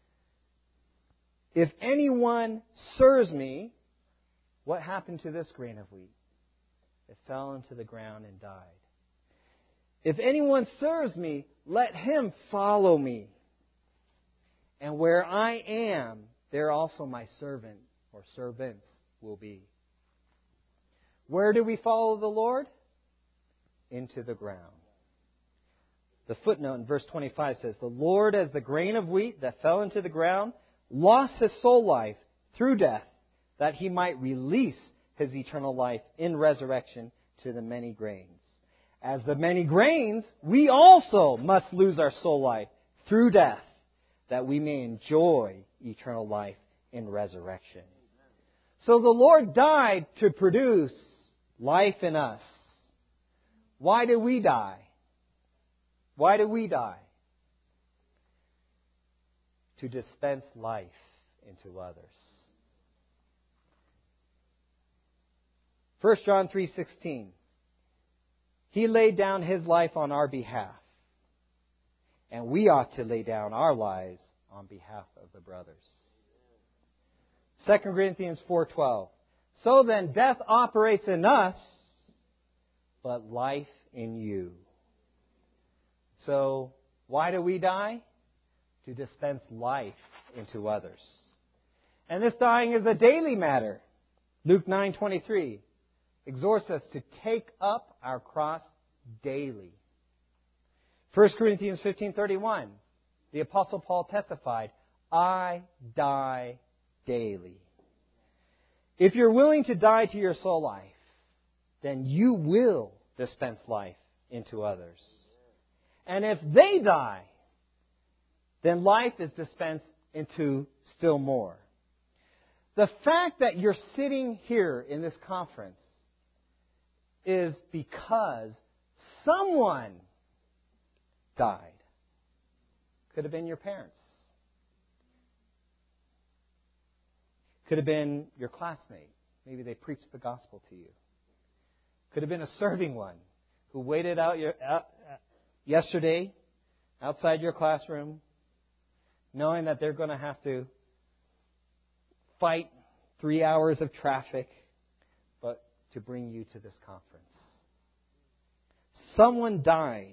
A: If anyone serves me, what happened to this grain of wheat? It fell into the ground and died. If anyone serves me, let him follow me. And where I am, there also my servant or servants will be. Where do we follow the Lord? Into the ground. The footnote in verse twenty-five says, the Lord, as the grain of wheat that fell into the ground, lost his soul life through death, that He might release His eternal life in resurrection to the many grains. As the many grains, we also must lose our soul life through death, that we may enjoy eternal life in resurrection. So the Lord died to produce life in us. Why do we die? Why do we die? To dispense life into others. First John three sixteen. He laid down His life on our behalf. And we ought to lay down our lives on behalf of the brothers. Second Corinthians four twelve. So then death operates in us, but life in you. So why do we die? To dispense life into others. And this dying is a daily matter. Luke nine twenty-three exhorts us to take up our cross daily. First Corinthians fifteen thirty-one, the Apostle Paul testified, I die daily. If you're willing to die to your soul life, then you will dispense life into others. And if they die, then life is dispensed into still more. The fact that you're sitting here in this conference is because someone died. Could have been your parents. Could have been your classmate. Maybe they preached the gospel to you. Could have been a serving one who waited out your, uh, yesterday outside your classroom, knowing that they're going to have to fight three hours of traffic, but to bring you to this conference. Someone died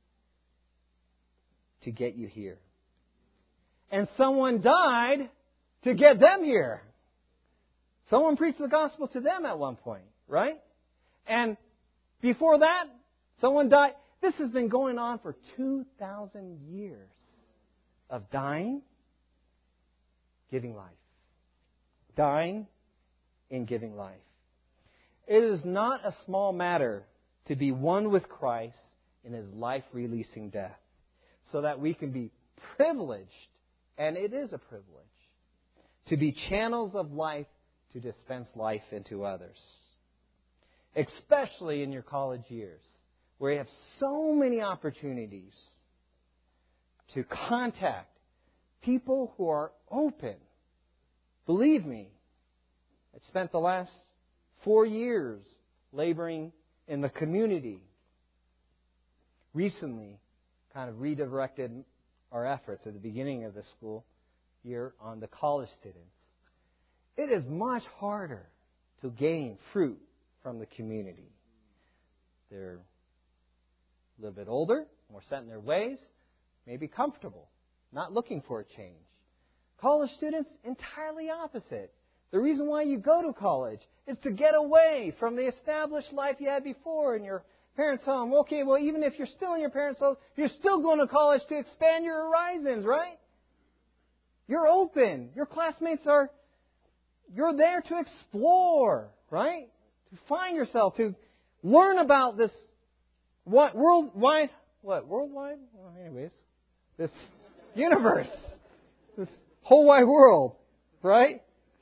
A: to get you here. And someone died to get them here. Someone preached the gospel to them at one point, right? And before that, someone died. This has been going on for two thousand years of dying, giving life. Dying and giving life. It is not a small matter to be one with Christ in His life-releasing death, so that we can be privileged, and it is a privilege, to be channels of life to dispense life into others. Especially in your college years, where you have so many opportunities to contact people who are open. Believe me, I spent the last four years laboring in the community. Recently, kind of redirected our efforts at the beginning of the school year on the college students. It is much harder to gain fruit from the community. They're a little bit older, more set in their ways, maybe comfortable, not looking for a change. College students, entirely opposite. The reason why you go to college is to get away from the established life you had before in your parents' home. Okay, well, even if you're still in your parents' home, you're still going to college to expand your horizons, right? You're open. Your classmates are, you're there to explore, right? To find yourself, to learn about this, what, worldwide, what, worldwide? Well, anyways, this universe, this whole wide world, right?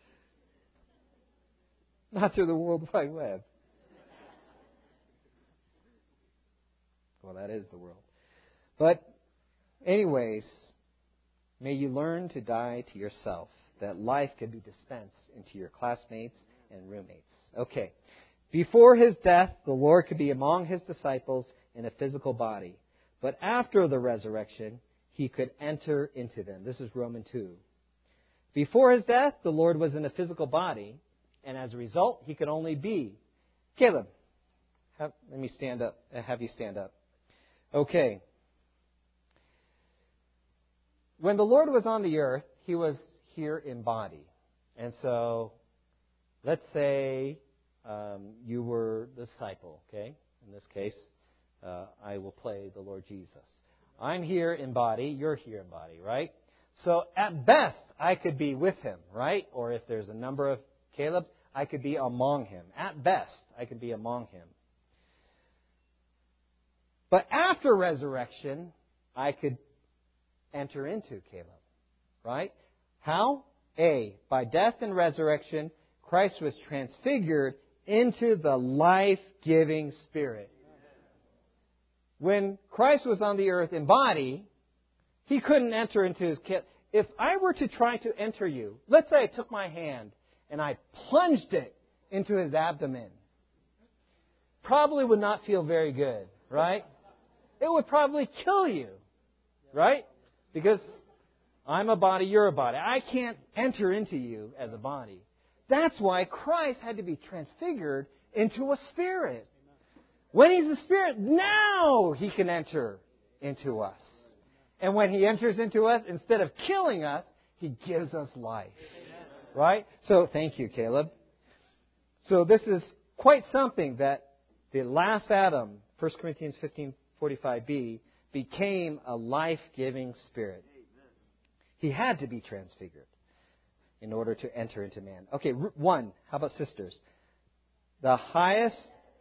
A: Not through the World Wide Web. Well, that is the world. But anyways, may you learn to die to yourself, that life can be dispensed into your classmates and roommates. Okay. Before His death, the Lord could be among His disciples in a physical body. But after the resurrection, He could enter into them. This is Romans two. Before His death, the Lord was in a physical body, and as a result, He could only be. Caleb, have, let me stand up. Have you stand up. Okay. When the Lord was on the earth, He was here in body. And so, let's say um, you were the disciple, okay? In this case, uh, I will play the Lord Jesus. I'm here in body, you're here in body, right? So, at best, I could be with Him, right? Or if there's a number of Caleb's, I could be among him. At best, I could be among him. But after resurrection, I could enter into Caleb. Right? How? A, by death and resurrection, Christ was transfigured into the life-giving Spirit. When Christ was on the earth in body, He couldn't enter into His... If I were to try to enter you, let's say I took my hand and I plunged it into His abdomen, probably would not feel very good, right? It would probably kill you, right? Because I'm a body, you're a body. I can't enter into you as a body. That's why Christ had to be transfigured into a spirit. When He's a spirit, now He can enter into us. And when He enters into us, instead of killing us, He gives us life. Right? So, thank you, Caleb. So this is quite something that the last Adam, First Corinthians fifteen forty-five b, became a life-giving spirit. He had to be transfigured in order to enter into man. Okay, one. How about sisters? The highest...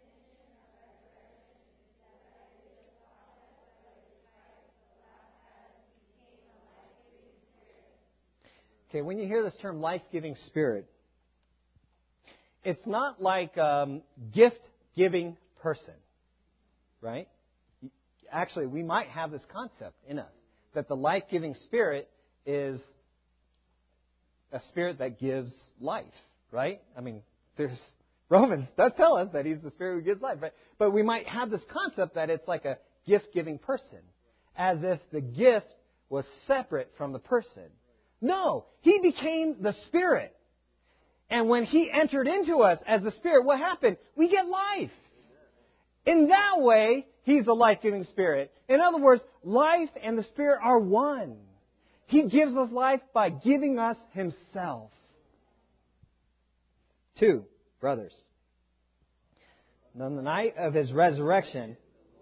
A: Okay, when you hear this term life-giving spirit, it's not like um, gift-giving person, right? Actually, we might have this concept in us, that the life-giving spirit is a spirit that gives life, right? I mean, there's Romans does tell us that He's the Spirit who gives life, right? But we might have this concept that it's like a gift-giving person, as if the gift was separate from the person. No, He became the Spirit. And when He entered into us as the Spirit, what happened? We get life. In that way, He's a life-giving Spirit. In other words, life and the Spirit are one. He gives us life by giving us Himself. Two, brothers. On the night of His resurrection,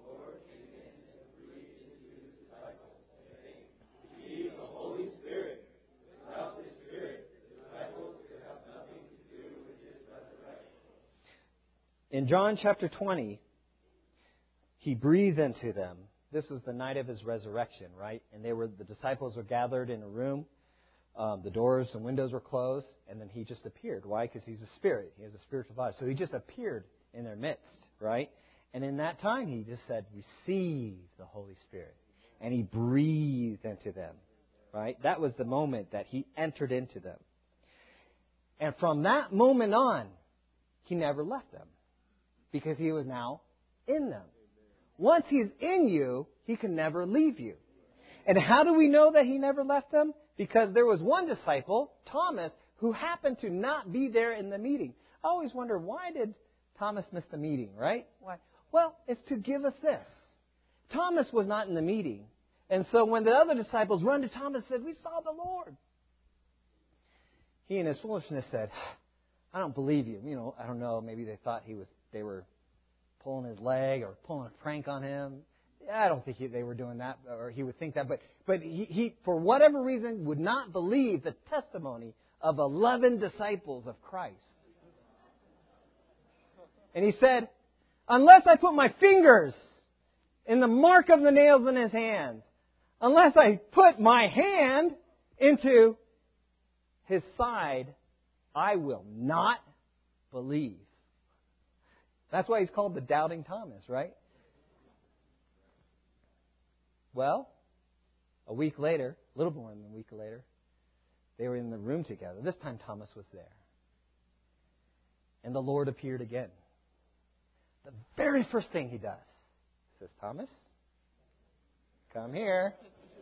A: in John chapter twenty, He breathed into them. This was the night of His resurrection, right? And they were the disciples were gathered in a room. Um, the doors and windows were closed, and then He just appeared. Why? Because He's a spirit. He has a spiritual body. So He just appeared in their midst, right? And in that time, He just said, "Receive the Holy Spirit," and He breathed into them, right? That was the moment that He entered into them. And from that moment on, He never left them, because He was now in them. Once He's in you, He can never leave you. And how do we know that He never left them? Because there was one disciple, Thomas, who happened to not be there in the meeting. I always wonder, why did Thomas miss the meeting, right? Why? Well, it's to give us this. Thomas was not in the meeting. And so when the other disciples run to Thomas and said, "We saw the Lord," he in his foolishness said, "I don't believe you." You know, I don't know, maybe they thought he was they were pulling his leg or pulling a prank on him. I don't think he, they were doing that, or he would think that. But but he, he, for whatever reason, would not believe the testimony of eleven disciples of Christ. And he said, "Unless I put my fingers in the mark of the nails in His hands, unless I put my hand into His side, I will not believe." That's why He's called the Doubting Thomas, right? Well, a week later, a little more than a week later, they were in the room together. This time Thomas was there. And the Lord appeared again. The very first thing He does, He says, "Thomas, come here."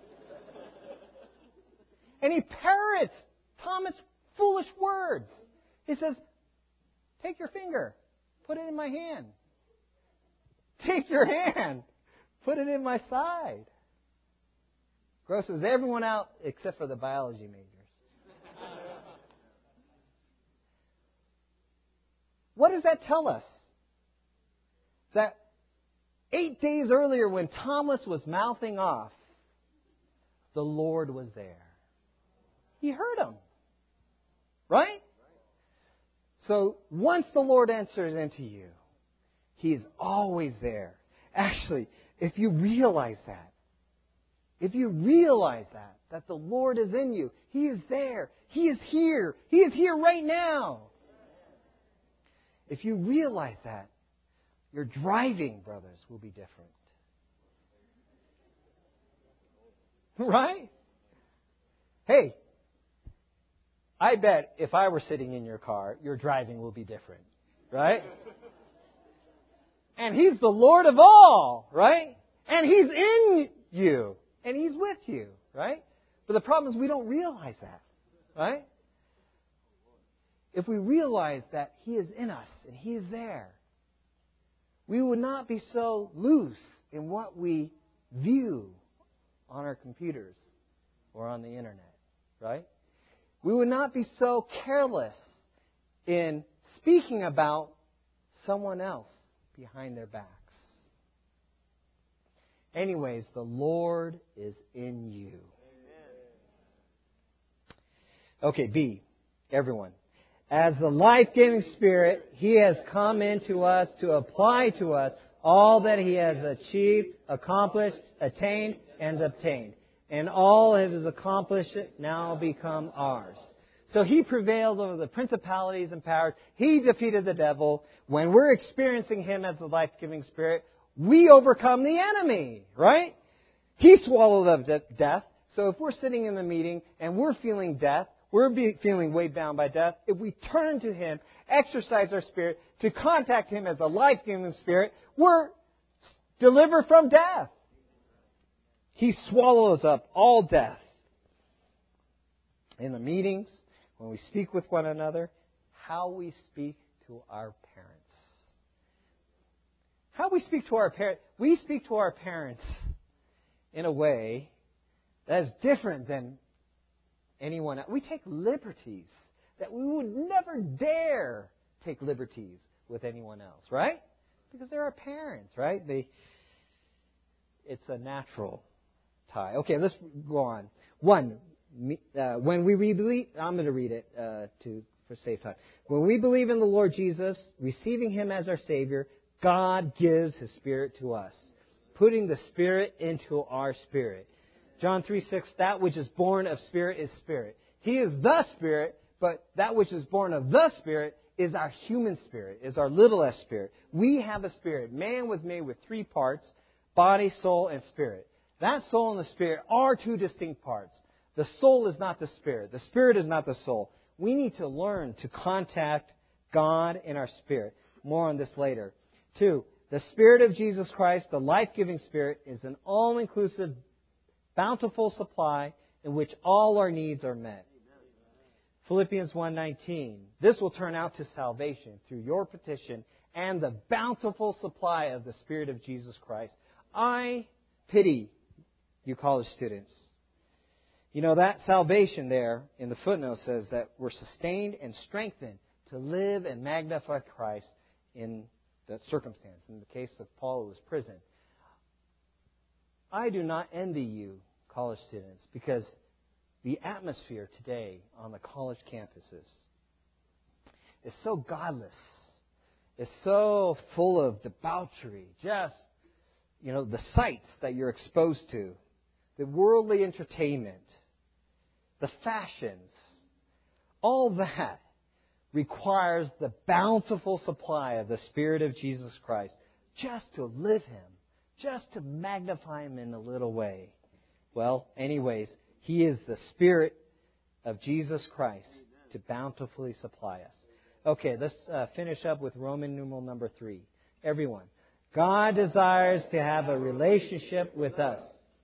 A: And He parrots Thomas' foolish words. He says, "Take your finger. Put it in my hand. Take your hand. Put it in my side." Grosses everyone out except for the biology majors. What does that tell us? That eight days earlier when Thomas was mouthing off, the Lord was there. He heard him. Right? So once the Lord enters into you, He is always there. Actually, if you realize that, if you realize that, that the Lord is in you, He is there. He is here. He is here right now. If you realize that, your driving, brothers, will be different. Right? Hey, I bet if I were sitting in your car, your driving will be different. Right? And He's the Lord of all, right? And He's in you. And He's with you, right? But the problem is we don't realize that, right? If we realize that He is in us and He is there, we would not be so loose in what we view on our computers or on the internet, right? We would not be so careless in speaking about someone else behind their backs. Anyways, the Lord is in you. Okay, B, everyone. As the life-giving Spirit, He has come into us to apply to us all that He has achieved, accomplished, attained, and obtained. And all of His accomplishments now become ours. So He prevailed over the principalities and powers. He defeated the devil. When we're experiencing Him as the life-giving Spirit, we overcome the enemy, right? He swallowed up death. So if we're sitting in the meeting and we're feeling death, we're be feeling weighed down by death, if we turn to Him, exercise our spirit to contact Him as a life-giving Spirit, we're delivered from death. He swallows up all death. In the meetings, when we speak with one another, how we speak to our parents. How we speak to our parents. We speak to our parents in a way that is different than anyone else. We take liberties that we would never dare take liberties with anyone else, right? Because they're our parents, right? They, it's a natural tie. Okay, let's go on. One, uh, when we believe, I'm going to read it uh, to for safe time. When we believe in the Lord Jesus, receiving Him as our Savior, God gives His Spirit to us, putting the Spirit into our spirit. John three six, that which is born of Spirit is Spirit. He is the Spirit, but that which is born of the Spirit is our human spirit, is our little s spirit. We have a spirit. Man was made with three parts, body, soul, and spirit. That soul and the spirit are two distinct parts. The soul is not the spirit. The spirit is not the soul. We need to learn to contact God in our spirit. More on this later. Two, the Spirit of Jesus Christ, the life-giving Spirit, is an all-inclusive, bountiful supply in which all our needs are met. Philippians one nineteen, this will turn out to salvation through your petition and the bountiful supply of the Spirit of Jesus Christ. I pity you college students. You know, that salvation there in the footnote says that we're sustained and strengthened to live and magnify Christ in that circumstance. In the case of Paul, it was prison. I do not envy you, college students, because the atmosphere today on the college campuses is so godless. It's so full of debauchery. Just, you know, the sights that you're exposed to, the worldly entertainment, the fashions, all that requires the bountiful supply of the Spirit of Jesus Christ just to live Him, just to magnify Him in a little way. Well, anyways, He is the Spirit of Jesus Christ to bountifully supply us. Okay, let's uh, finish up with Roman numeral number three. Everyone, God desires to have a relationship with us.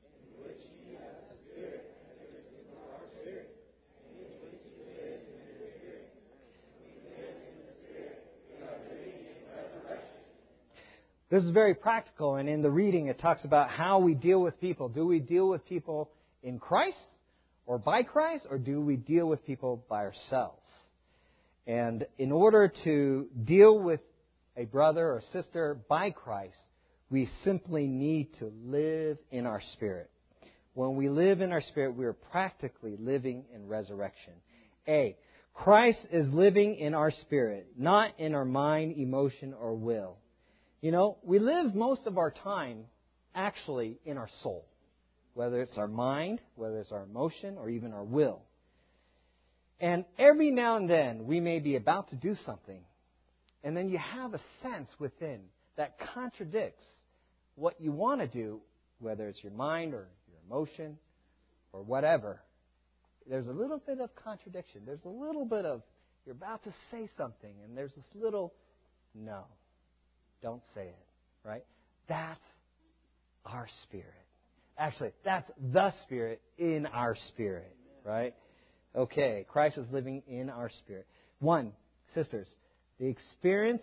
A: This is very practical, and in the reading it talks about how we deal with people. Do we deal with people in Christ or by Christ, or do we deal with people by ourselves? And in order to deal with a brother or sister by Christ, we simply need to live in our spirit. When we live in our spirit, we are practically living in resurrection. A, Christ is living in our spirit, not in our mind, emotion, or will. You know, we live most of our time actually in our soul, whether it's our mind, whether it's our emotion, or even our will. And every now and then, we may be about to do something, and then you have a sense within that contradicts what you want to do, whether it's your mind or your emotion or whatever. There's a little bit of contradiction. There's a little bit of, you're about to say something, and there's this little, no, don't say it, right? That's our spirit. Actually, that's the Spirit in our spirit, right? Okay, Christ is living in our spirit. One, sisters, the experience...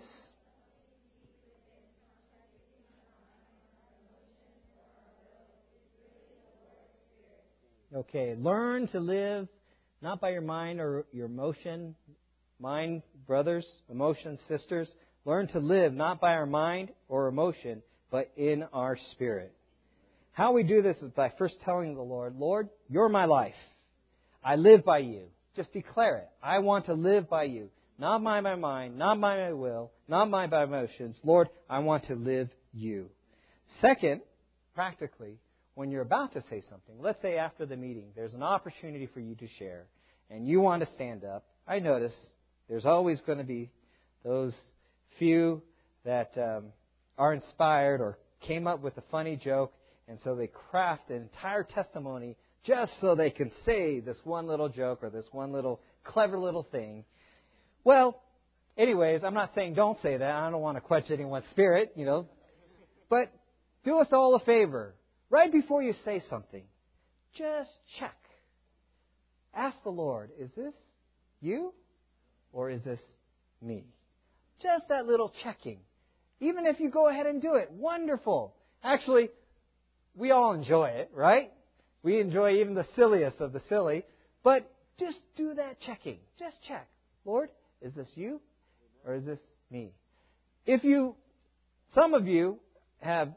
A: Okay, learn to live not by your mind or your emotion. Mind, brothers, emotion, sisters. Learn to live not by our mind or emotion, but in our spirit. How we do this is by first telling the Lord, Lord, you're my life. I live by you. Just declare it. I want to live by you. Not by my mind, not by my will, not by my emotions. Lord, I want to live you. Second, practically, when you're about to say something, let's say after the meeting, there's an opportunity for you to share, and you want to stand up. I notice there's always going to be those few that um, are inspired or came up with a funny joke, and so they craft an entire testimony just so they can say this one little joke or this one little clever little thing. Well, anyways, I'm not saying don't say that. I don't want to quench anyone's spirit, you know. But do us all a favor. Right before you say something, just check. Ask the Lord, is this you or is this me? Just that little checking. Even if you go ahead and do it, wonderful. Actually, we all enjoy it, right? We enjoy even the silliest of the silly. But just do that checking. Just check. Lord, is this you or is this me? If you, some of you have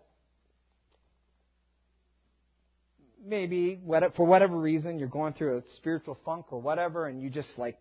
A: maybe, for whatever reason, you're going through a spiritual funk or whatever, and you just like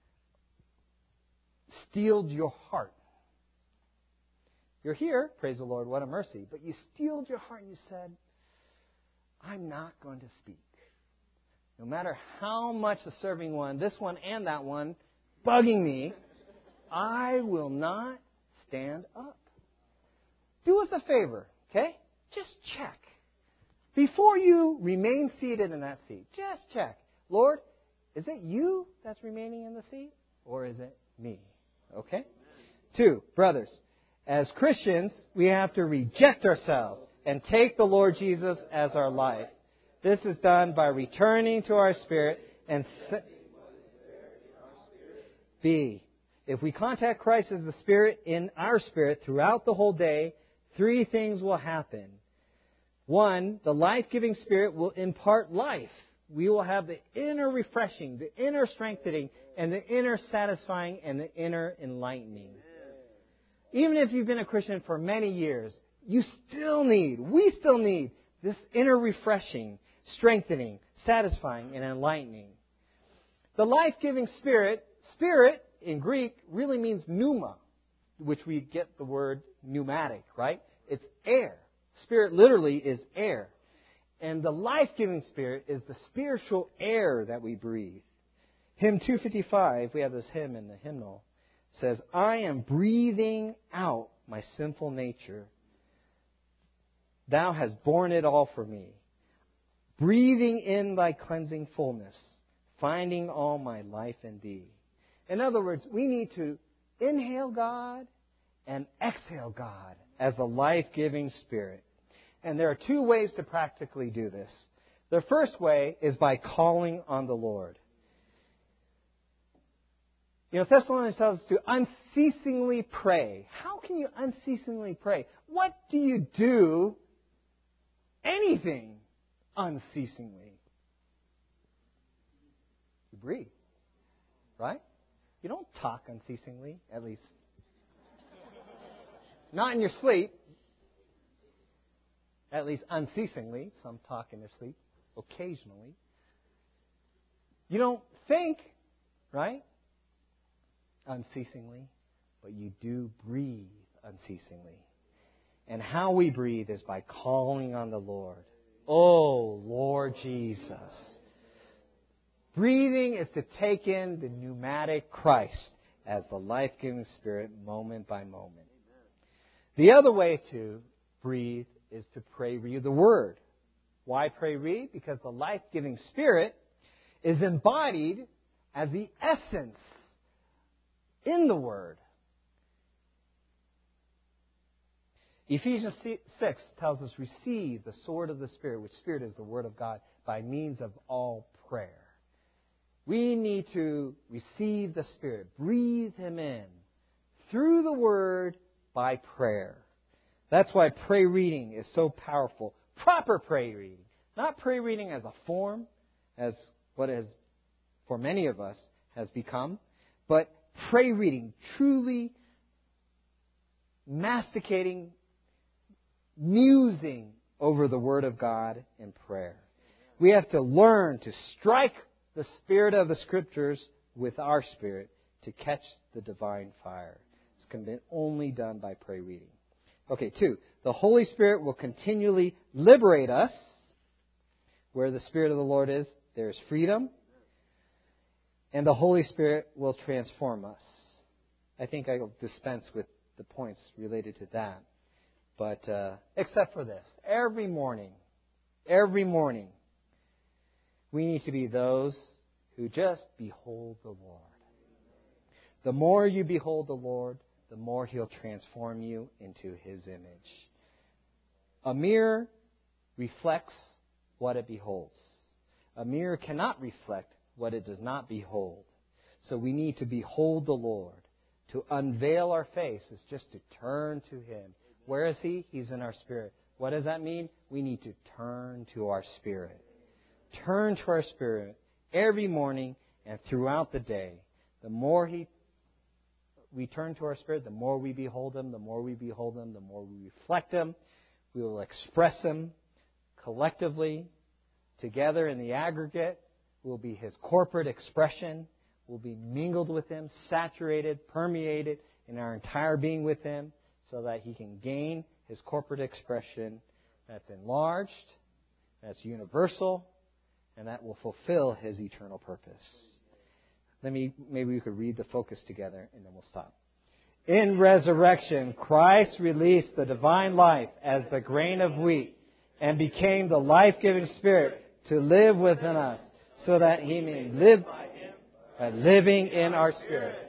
A: steeled your heart. You're here, praise the Lord, what a mercy. But you steeled your heart and you said, I'm not going to speak. No matter how much the serving one, this one and that one, bugging me, I will not stand up. Do us a favor, okay? Just check. Before you remain seated in that seat, just check. Lord, is it you that's remaining in the seat? Or is it me? Okay? Two, brothers, as Christians, we have to reject ourselves and take the Lord Jesus as our life. This is done by returning to our spirit and... Se- B, if we contact Christ as the Spirit in our spirit throughout the whole day, three things will happen. One, the life-giving Spirit will impart life. We will have the inner refreshing, the inner strengthening, and the inner satisfying, and the inner enlightening. Even if you've been a Christian for many years, you still need, we still need this inner refreshing, strengthening, satisfying, and enlightening. The life-giving Spirit, Spirit in Greek really means pneuma, which we get the word pneumatic, right? It's air. Spirit literally is air. And the life-giving Spirit is the spiritual air that we breathe. Hymn two fifty-five, we have this hymn in the hymnal, says, I am breathing out my sinful nature. Thou hast borne it all for me. Breathing in thy cleansing fullness, finding all my life in thee. In other words, we need to inhale God and exhale God as a life-giving Spirit. And there are two ways to practically do this. The first way is by calling on the Lord. You know, Thessalonians tells us to unceasingly pray. How can you unceasingly pray? What do you do anything unceasingly? You breathe, right? You don't talk unceasingly, at least not in your sleep. At least unceasingly. Some talk in their sleep, occasionally. You don't think, right? unceasingly, but you do breathe unceasingly. And how we breathe is by calling on the Lord. Oh, Lord Jesus. Breathing is to take in the pneumatic Christ as the life-giving Spirit moment by moment. The other way to breathe is to pray, read the Word. Why pray, read? Because the life-giving Spirit is embodied as the essence in the Word. Ephesians six tells us, receive the sword of the Spirit, which Spirit is the Word of God, by means of all prayer. We need to receive the Spirit, breathe Him in through the Word by prayer. That's why pray reading is so powerful. Proper pray reading. Not pray reading as a form, as what has, for many of us, has become, but pray reading, truly masticating, musing over the Word of God in prayer. We have to learn to strike the spirit of the Scriptures with our spirit to catch the divine fire. It's can be only done by pray reading. Okay, two, the Holy Spirit will continually liberate us. Where the Spirit of the Lord is, there is freedom. And the Holy Spirit will transform us. I think I will dispense with the points related to that. But, uh, except for this, every morning, every morning, we need to be those who just behold the Lord. The more you behold the Lord, the more He'll transform you into His image. A mirror reflects what it beholds. A mirror cannot reflect what it does not behold. So we need to behold the Lord. To unveil our face is just to turn to Him. Where is He? He's in our spirit. What does that mean? We need to turn to our spirit. Turn to our spirit every morning and throughout the day. The more he, we turn to our spirit, the more we behold Him. The more we behold Him, the more we reflect Him. We will express Him collectively, together in the aggregate. Will be His corporate expression. Will be mingled with Him, saturated, permeated in our entire being with Him, so that He can gain His corporate expression that's enlarged, that's universal, and that will fulfill His eternal purpose. Let me, maybe we could read the focus together, and then we'll stop. In resurrection, Christ released the divine life as the grain of wheat and became the life-giving Spirit to live within us, so that He may live by living in our spirit.